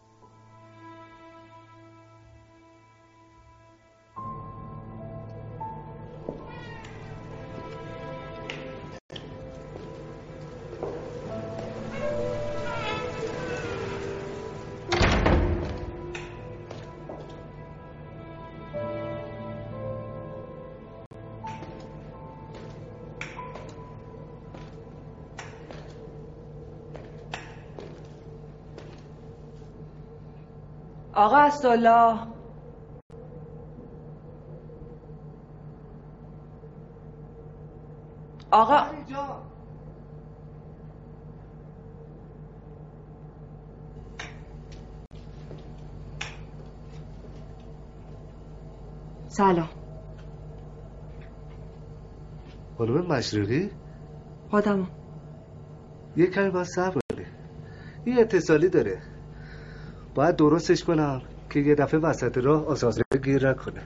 آقا اسدالله. آقا سلام. خانم مشرقی؟ خودمم. یه کمی باید صبر کنی. این اتصالی داره. باید درستش کنم که یه دفعه وسط راه آسانسور گیر نکنه.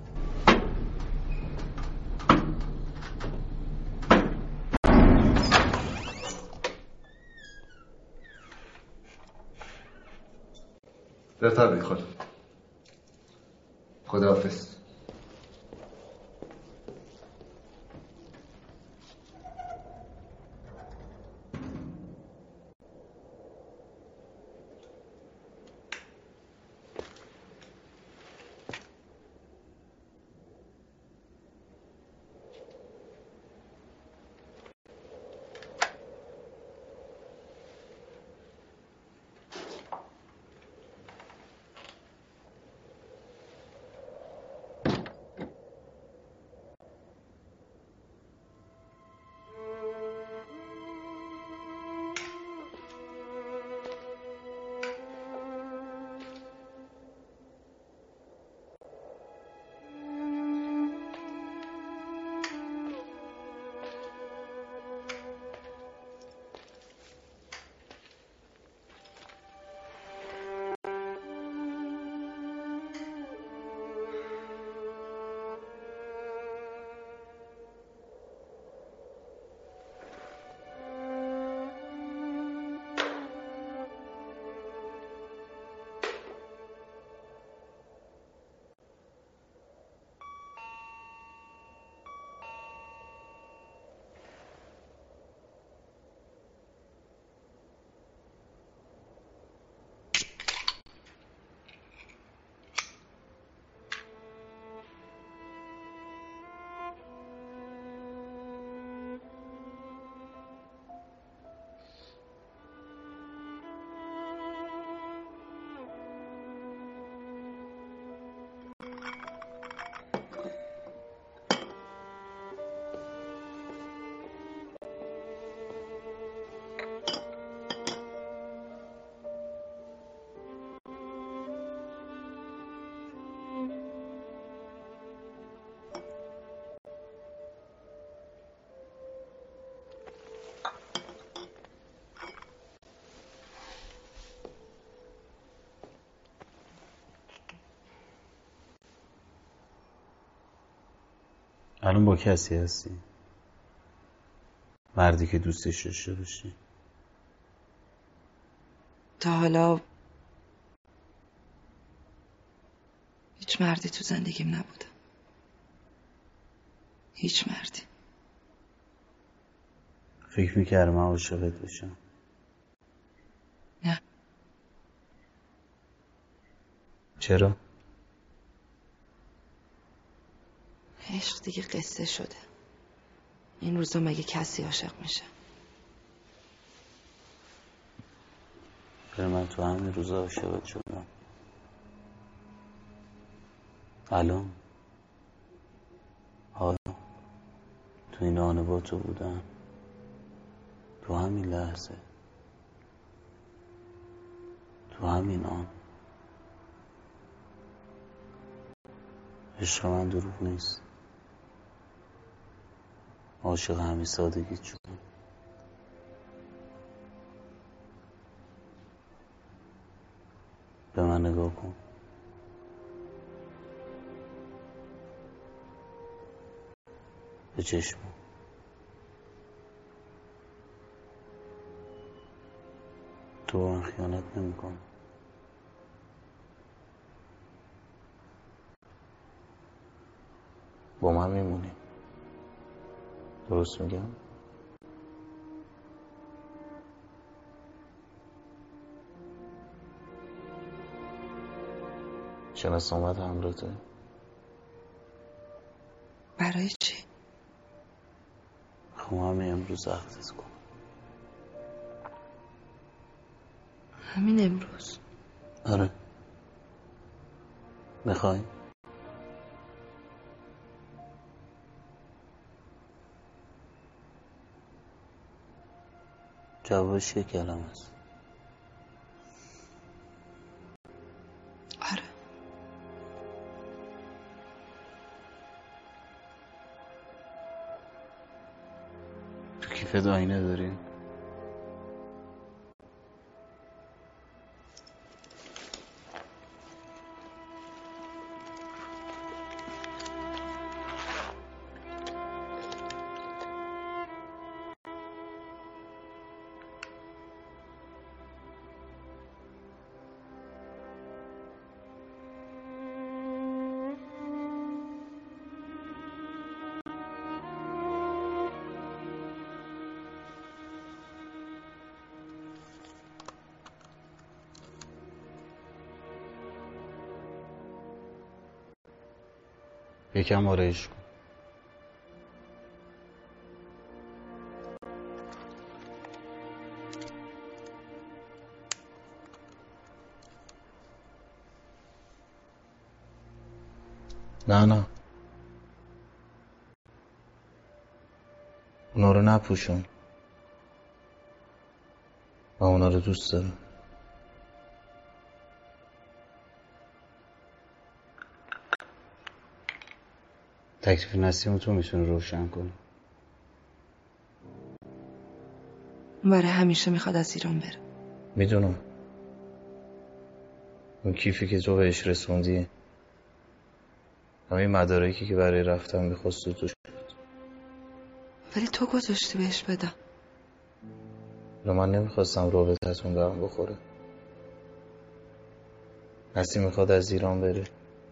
بفرمایید خانم. خداحافظ. الان با کسی هستی؟ مردی که دوستش داشته باشی؟ تا حالا هیچ مردی تو زندگیم نبوده. هیچ مردی. فکر میکردم من عاشقت بشم. نه. چرا؟ عشق دیگه قصه شده. این روزا مگه کسی عاشق میشه؟ من تو همین روزا عاشقت شدم. الان حالا تو این آنه با تو بودم، تو همین لحظه، تو همین آن. عشق من دروغ نیست. عاشق همین سادگیت شدم. به من نگاه کن. به چشم. تو من خیانت نمی‌کنی. با من میمونی. درست میگم؟ شناس اومد همراهته. برای چی؟ خب همین امروز عقدت کن. همین امروز؟ آره. میخوای؟ جوابش یک کلمه است. آره. تو کیفت آینه داری؟ یکم آرایش کن. نه اونا رو نپوشون. من اونا رو دوست دارم. تکلیف نسیم تو میتونه روشن کنی. برای همیشه میخواد از ایران بره. میدونم. اون کیفی که تو بهش رسوندی، همه مدارکی که برای رفتن میخواست توش بود. ولی تو گذاشتی بهش بدم. من نمیخواستم رابطتون به هم بخوره. نسیم میخواد از ایران بره.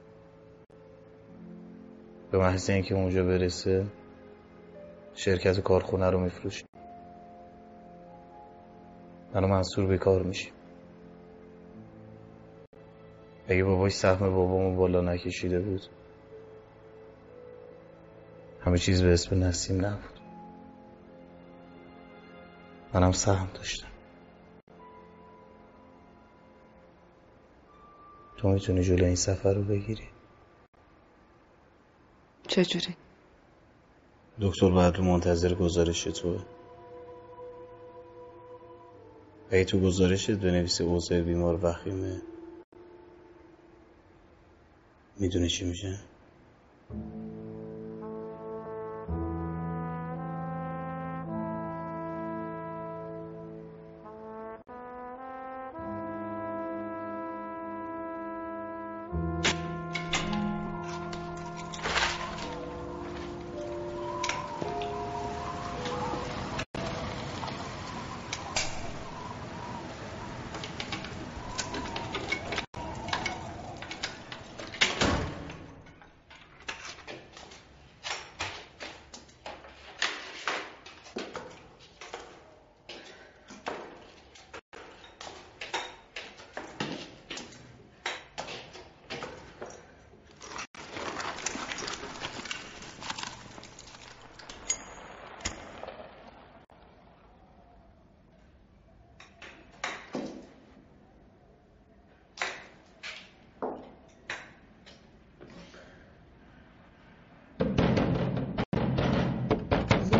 به محض اینکه اونجا برسه شرکت و کارخونه رو میفروشه. من و منصور بیکار میشیم. اگه باباش سهم بابامو بالا نکشیده بود همه چیز به اسم نسیم نبود. منم سهم داشتم. تو میتونی جلوی این سفر رو بگیری. چجوری؟ دکتر باید رو منتظر گزارش توه. اگه تو گزارشت بنویسه اوضاع بیمار وخیمه، میدونی چی میشه؟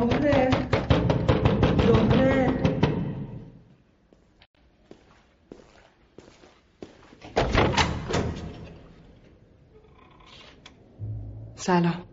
زهره زهره سلام.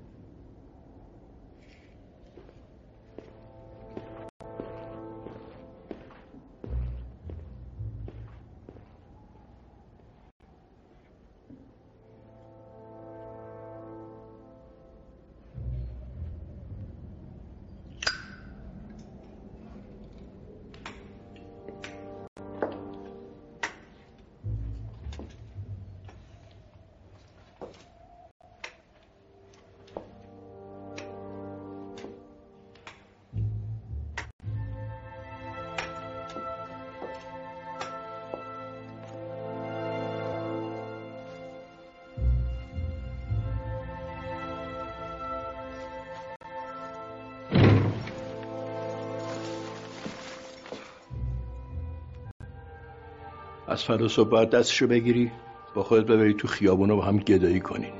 از فردا صبح باید دستشو بگیری با خودت ببری تو خیابون و با هم گدایی کنین.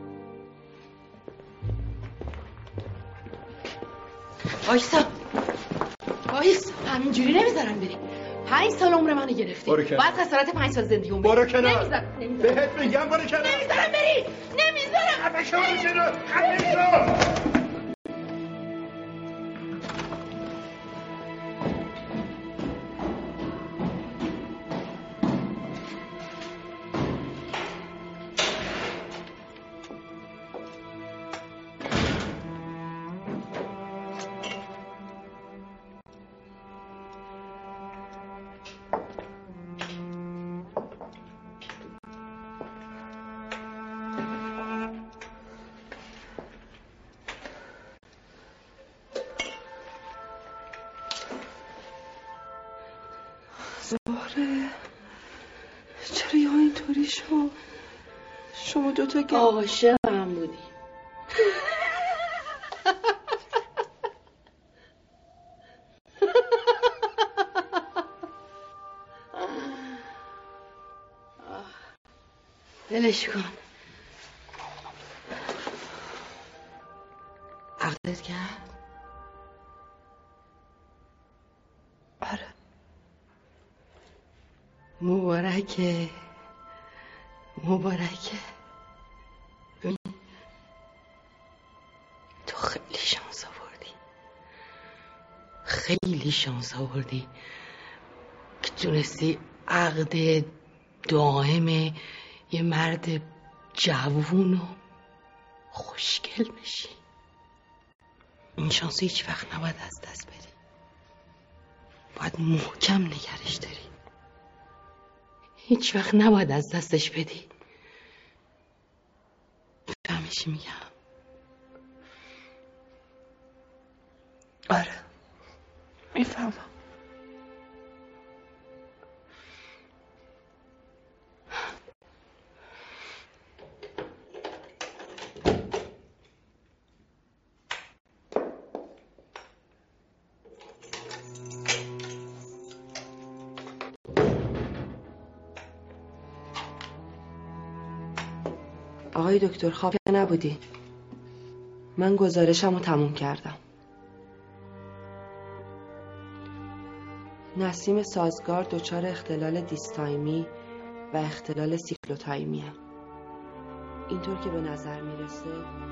وایسا همینجوری نمیذارم بری. 5 سال عمر منو گرفتی. باید خسارت 5 سال زندگیمو بری. برو کنار. نمیذارم. بهت میگم برو کنار. نمیذارم بری. نمیذارم. خفه شو. زهره چرا یا اینطوری شو؟ شما دوتا عاشق هم بودی. ولش کن. عقدت کرد؟ آره. مبارکه. تو خیلی شانس آوردی که تونستی عقد دائم یه مرد جوون و خوشگل بشی. این شانس هیچ وقت نباید از دست بدی. باید محکم نگرش داری. هیچ وقت نباید از دستش بدی. فهمی چی میگم؟ آره میفهمم. آقای دکتر خواب نبودی؟ من گزارشم رو تموم کردم. نسیم سازگار دچار اختلال دیستایمی و اختلال سیکلوتایمیه. اینطور که به نظر میرسه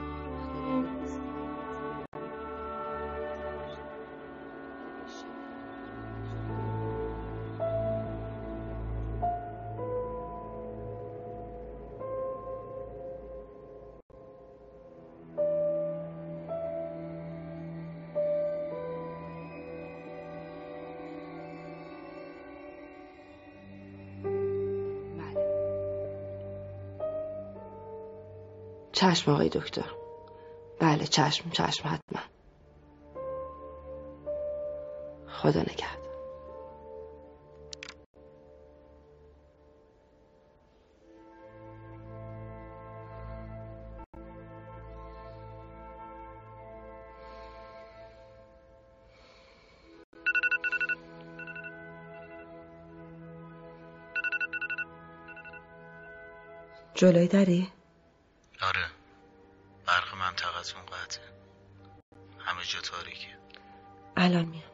چشم آقای دکتر. بله چشم حتما. خدا نگهدار. جلوی داری؟ آره برق منطقتون قطعه. همه جا تاریکه. الان میام.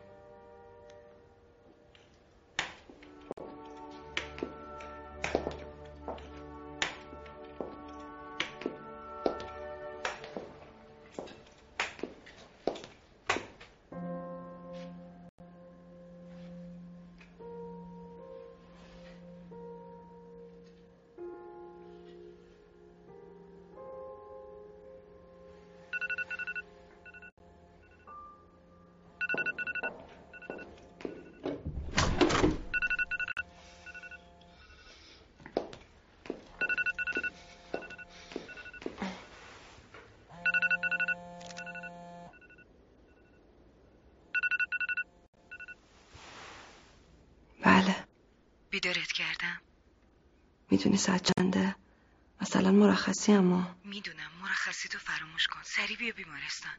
بله. بیدارت کردم؟ میدونی ساعت چنده؟ مثلا مرخصی اما میدونم. مرخصی تو فراموش کن. سریع بیا بیمارستان.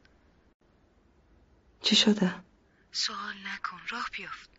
چی شده؟ سوال نکن. راه بیافت.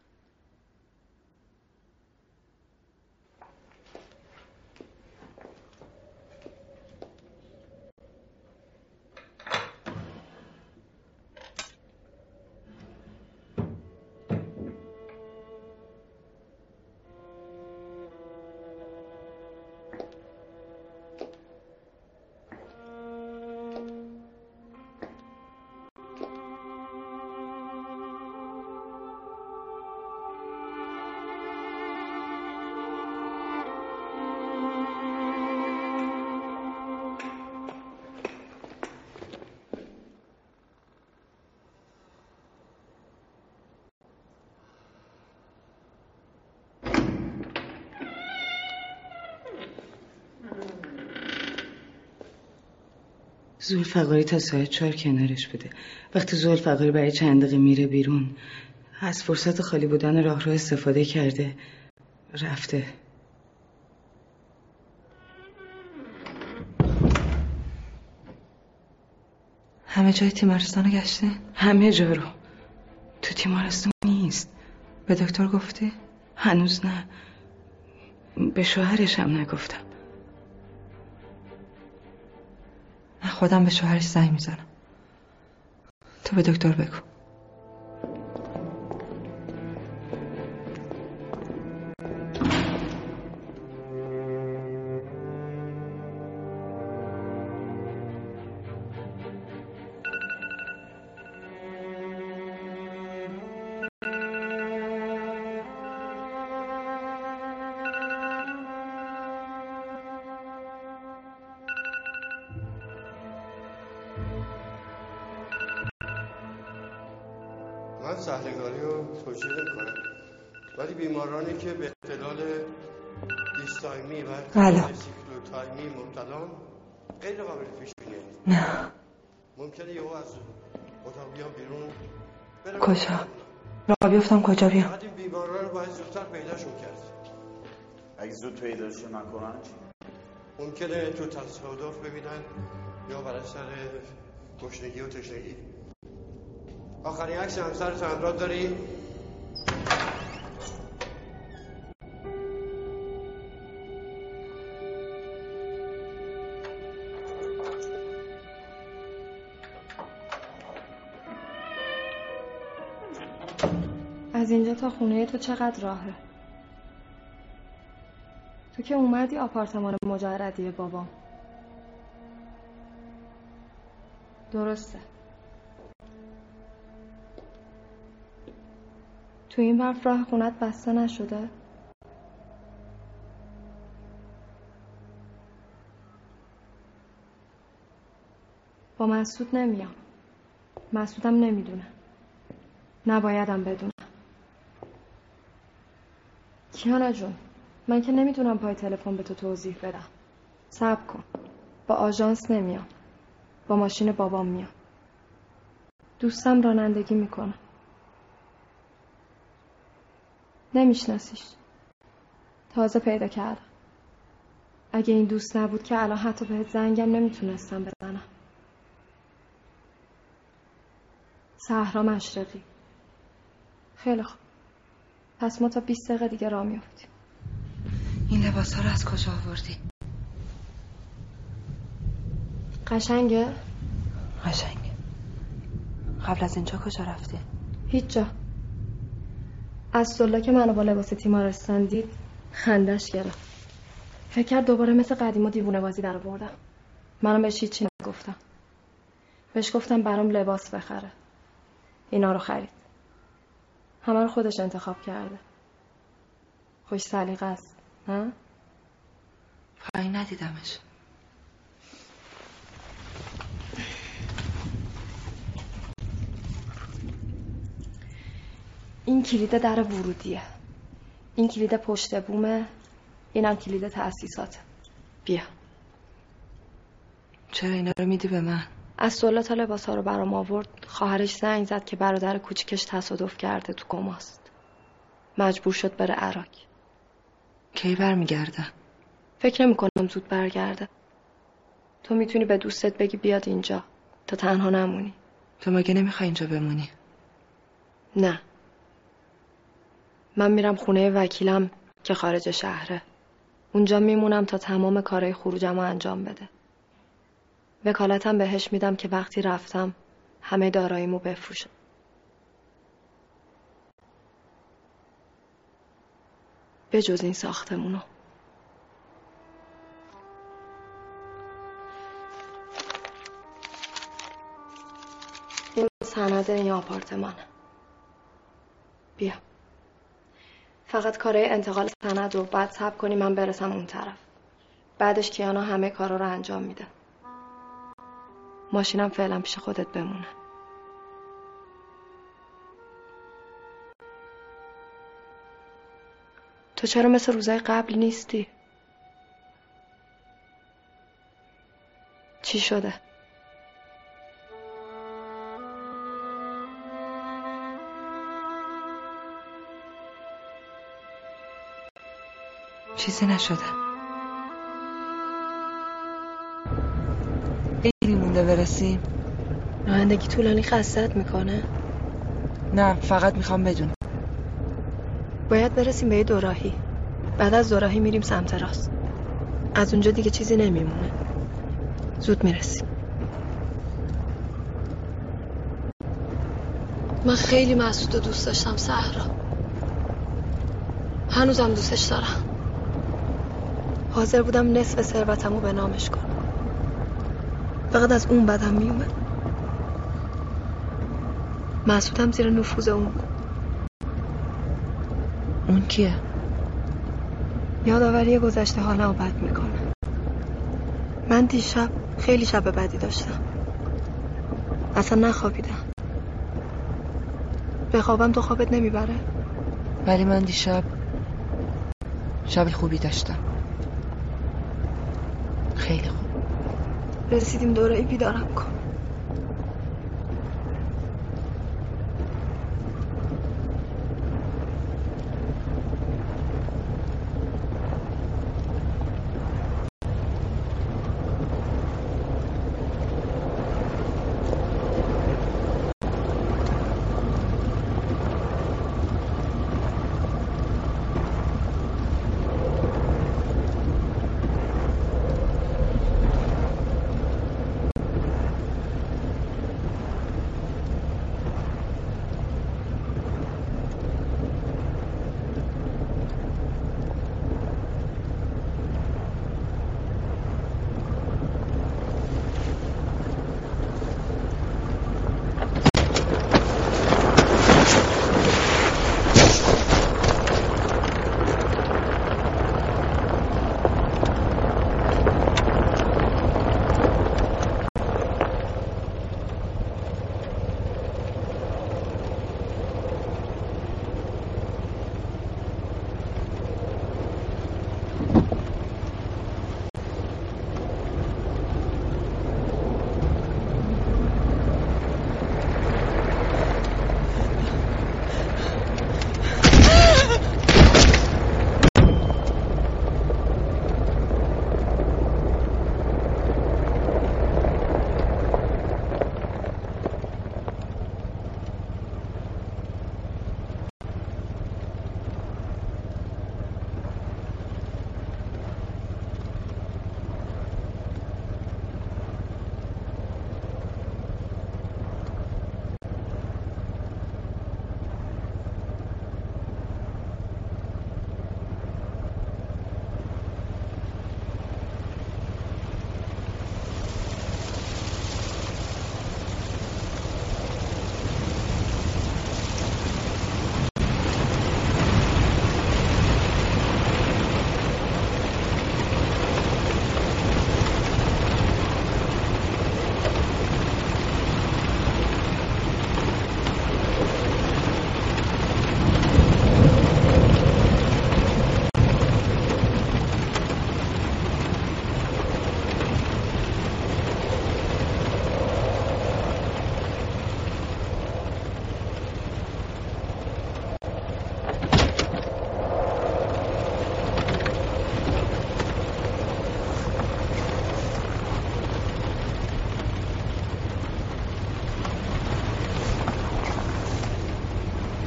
ذوالفقاری تا ساعت 4 کنارش بوده. وقتی ذوالفقاری برای چند دقیقه میره بیرون، از فرصت خالی بودن راهرو استفاده کرده رفته. همه جای تیمارستان گشته؟ همه جا رو. تو تیمارستان نیست. به دکتر گفتی؟ هنوز نه. به شوهرش هم نگفتم. من خودم به شوهرش زنگ میزنم. تو به دکتر بگو. من سهلگاری رو توجیه نمی‌کنم، ولی بیمارانی که به اختلال دیستایمی و سیکلوتایمی مبتلان غیر قابل پیش بینی. نه. ممکنه یهو از اتاق بیام بیرون. کجا؟ راه بیفتم کجا بیام؟ فقط این بیماران رو باید زودتر پیداشون کرد. اگه زود پیداشون نکنن چی؟ ممکنه تو تصادف ببینن یا بر اثر گشنگی و تشنگی. آخرین عکس همسرت همراه داری؟ از اینجا تا خونه تو چقدر راهه؟ تو که اومدی آپارتمان مجردی بابام. درسته. تو این برف راه خونت بسته نشده؟ با مسعود نمیام. مسعودم نمیدونه. نبایدم بدونم. کیانا جون، من که نمیتونم پای تلفن به تو توضیح بدم. صبر کن. با آژانس نمیام. با ماشین بابام میام. دوستم رانندگی میکنه. نمیشناسیش. تازه پیدا کردم. اگه این دوست نبود که الان حتی بهت زنگم نمیتونستم بزنم. صحرا مشرقی. خیلی خوب. پس ما تا 20 دقیقه دیگه راه میافتیم. این لباس ها رو از کجا آوردی؟ قشنگه؟ قشنگه. قبل از اینجا کجا رفتی؟ هیچ جا. عصرالله که منو با لباس تیمارستان دید خندش گرفت. فکر کرد دوباره مثل قدیما دیوونه بازی در آوردم. منم بهش هیچی نگفتم. بهش گفتم برام لباس بخره. اینا رو خرید. همه رو خودش انتخاب کرده. خوش سلیقه است، نه؟ پایین ندیدمش. این کلید در ورودیه. این کلید پشت بومه. اینم کلید تأسیسات. بیا. چرا اینا رو میدی به من؟ عصرالله تا لباسا رو برام آورد خواهرش زنگ زد که برادر کوچیکش تصادف کرده تو کماست. مجبور شد بره عراق. کی برمیگرده؟ فکر نمی‌کنم زود برگرده. تو میتونی به دوستت بگی بیاد اینجا تا تنها نمونی. تو مگه نمیخوای اینجا بمونی؟ نه. من میرم خونه وکیلم که خارج شهره. اونجا میمونم تا تمام کارهای خروجمو انجام بده. وکالتم بهش میدم که وقتی رفتم همه داراییمو بفروشه. به جز این ساختمونو. این سند این آپارتمانه. بیا. فقط کارهای انتقال سند رو بعد صبر کنی من برسم اون طرف. بعدش کیانا همه کارا رو انجام میده. ماشینم فعلا پیش خودت بمونه. تو چرا مثل روزای قبل نیستی؟ چی شده؟ چیزی نشده. خیلی مونده برسیم. رانندگی طولانی خستت میکنه؟ نه، فقط میخوام بدونم. باید برسیم به یه دوراهی. بعد از دوراهی میریم سمت راست. از اونجا دیگه چیزی نمیمونه. زود میرسیم. من خیلی مسعود رو دوست داشتم سهرا. هنوزم دوستش دارم. حاضر بودم نصف ثروتمو به نامش کنم. فقط از اون بدم میومد. مسعودم زیر نفوذ اون بود. اون کیه؟ یادآوری گذشته حالمو بد میکنه. من دیشب خیلی شب بدی داشتم. اصلا نخوابیدم. بخوابم تو خوابت نمیبره؟ ولی من دیشب شب خوبی داشتم. خیلی خوب. رسیدیم دوره بیدارم کن.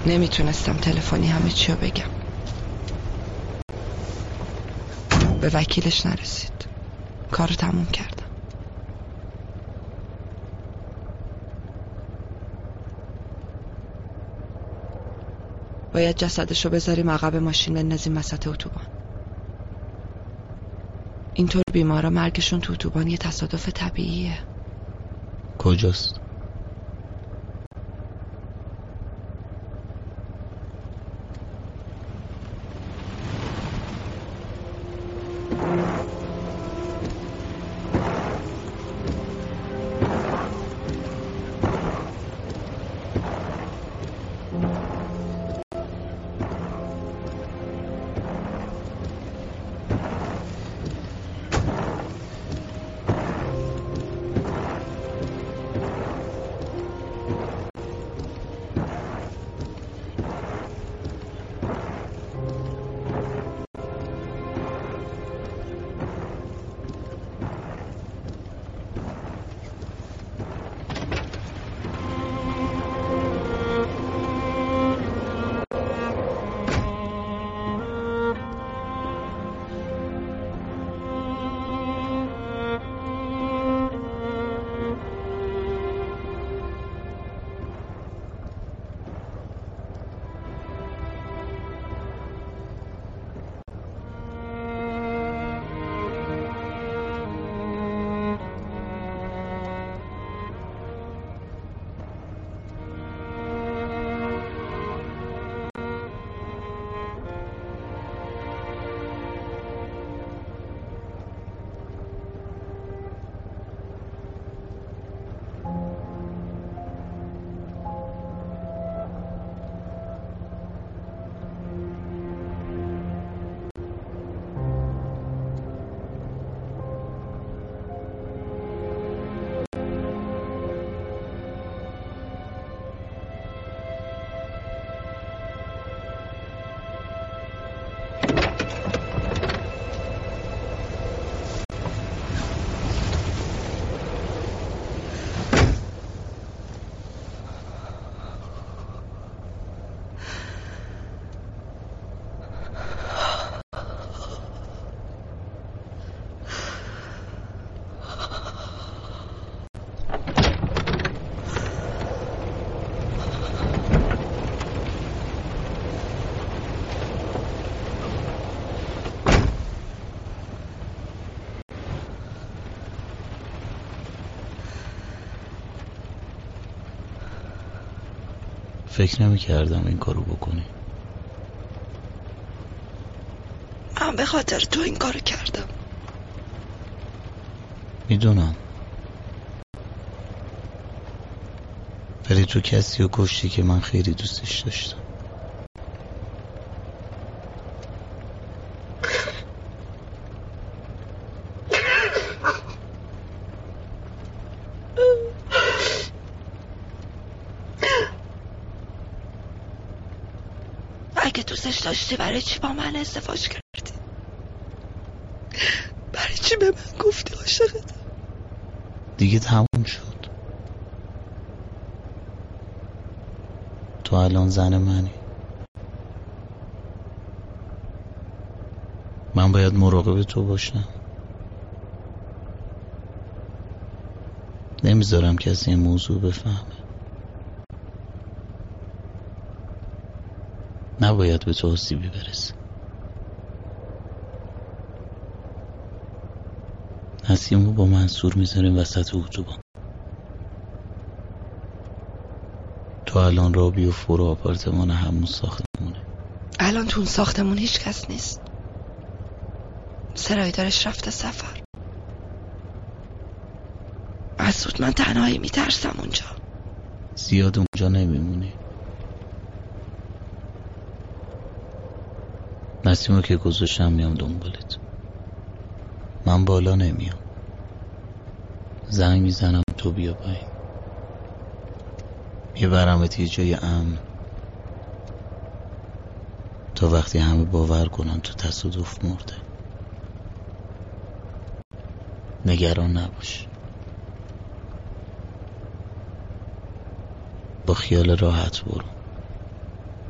نمیتونستم تلفنی همه چی رو بگم. به وکیلش نرسید. کارو تموم کردم. باید جسدشو بذاریم عقب ماشین بندازیم وسط اتوبان. اینطور بیمارا مرگشون تو اتوبان یه تصادف طبیعیه. کجاست؟ فکر نمی کردم این کارو بکنی. من به خاطر تو این کارو کردم. میدونم، ولی تو کسی رو کشتی که من خیلی دوستش داشتم. اگه دوستش داشتی برای چی با من ازدواج کردی؟ برای چی به من گفتی عاشقتم؟ دیگه تموم شد. تو الان زن منی. من باید مراقب تو باشم. نمیذارم کسی این موضوع بفهمه. نباید به تو آسیبی برسه. نسیمو با منصور میذاریم وسط اتوبان. تو الان رابی و فرو آپارتمان همون ساختمونه. الان تو اون ساختمون هیچ کس نیست. سرایدارش رفته سفر. مسعود، من تنهایی میترسم اونجا. زیاد اونجا نمیمونی. نسیمو که گذاشتم میام دنبالت. من بالا نمیام. زنگ میزنم تو بیا پایین. میبرمت یه جای امن تا وقتی همه باور کنن تو تصادف مرده. نگران نباش. با خیال راحت برو.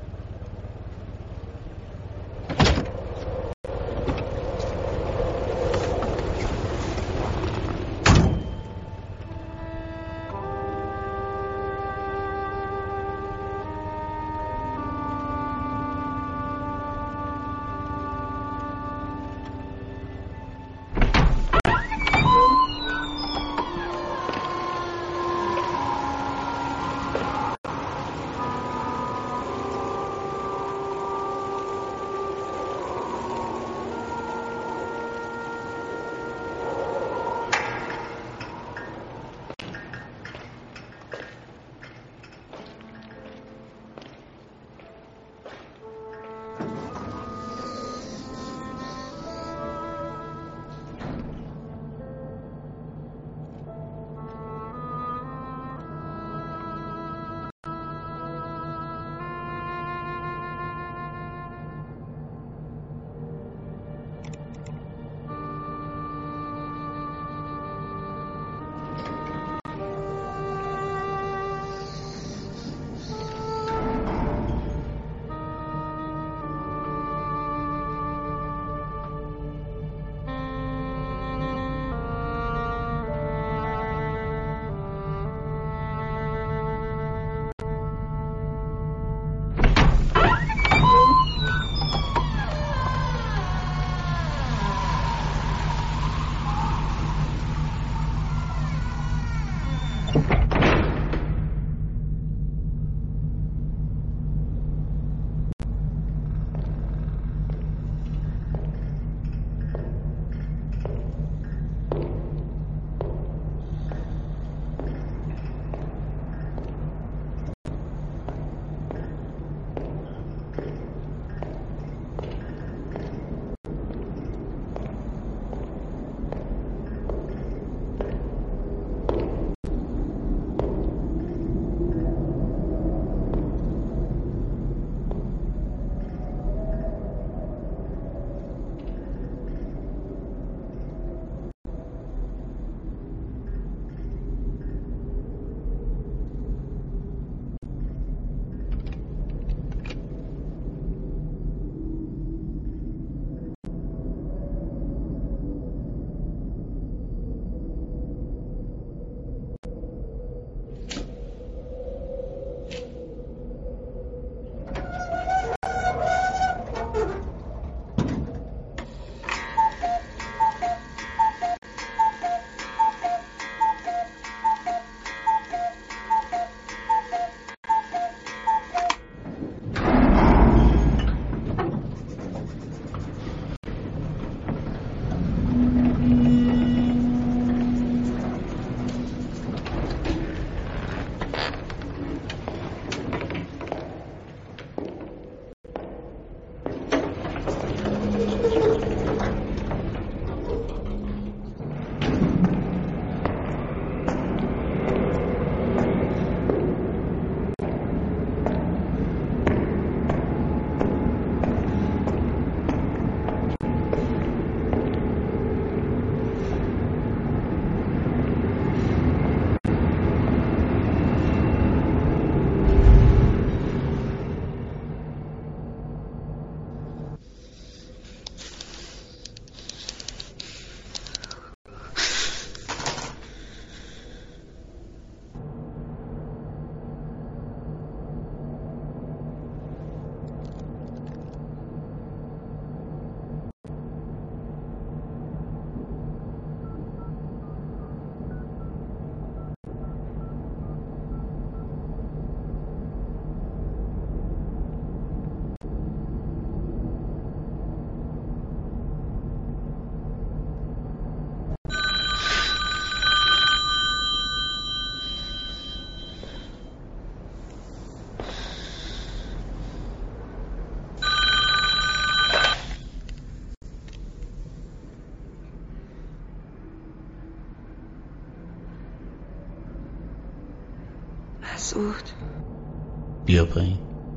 مسعود بیا پایین.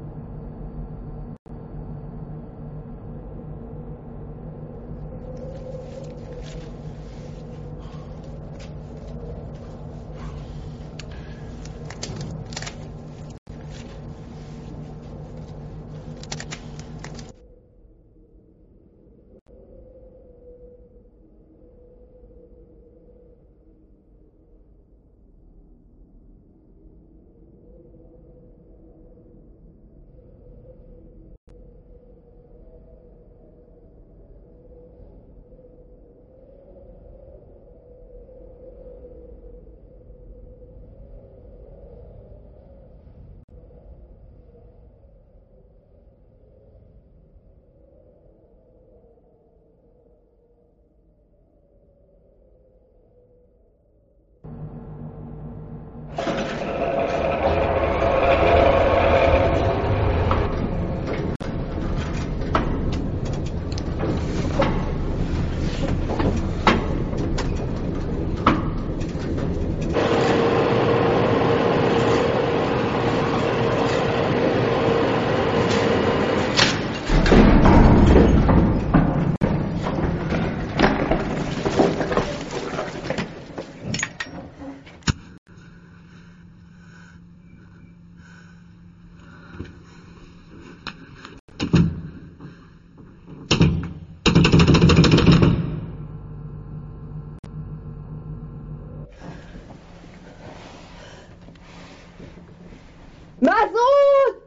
مسعود!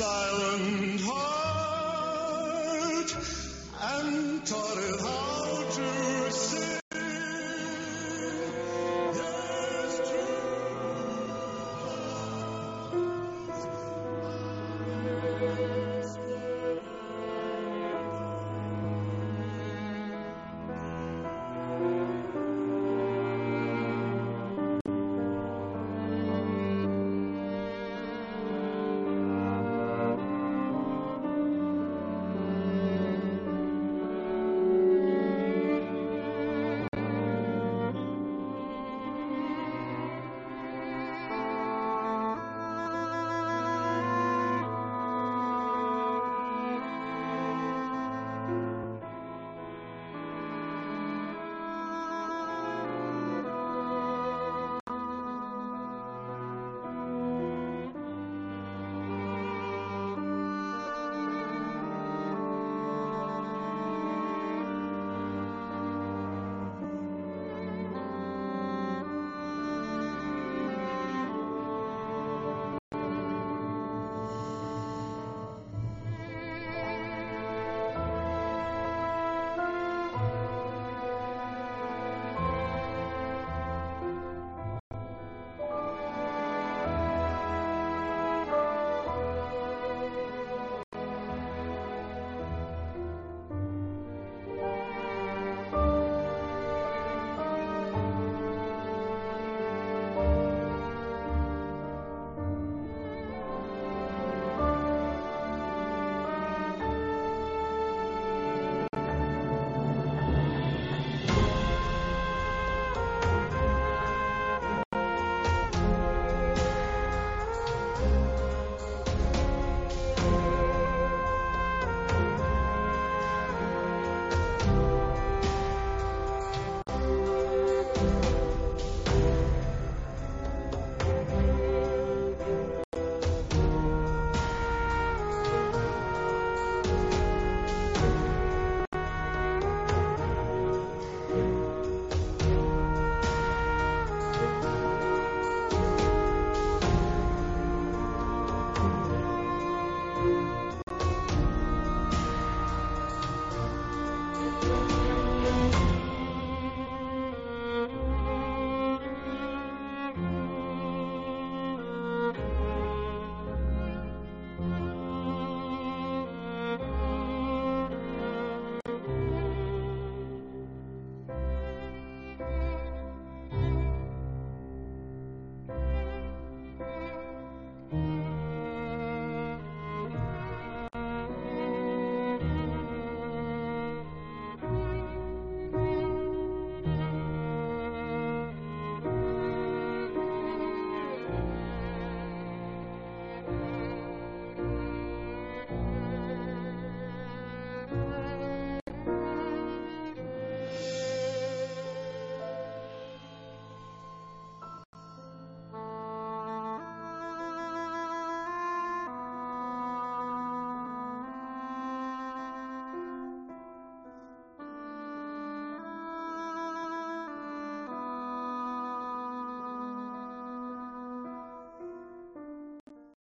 Silent heart and taught it how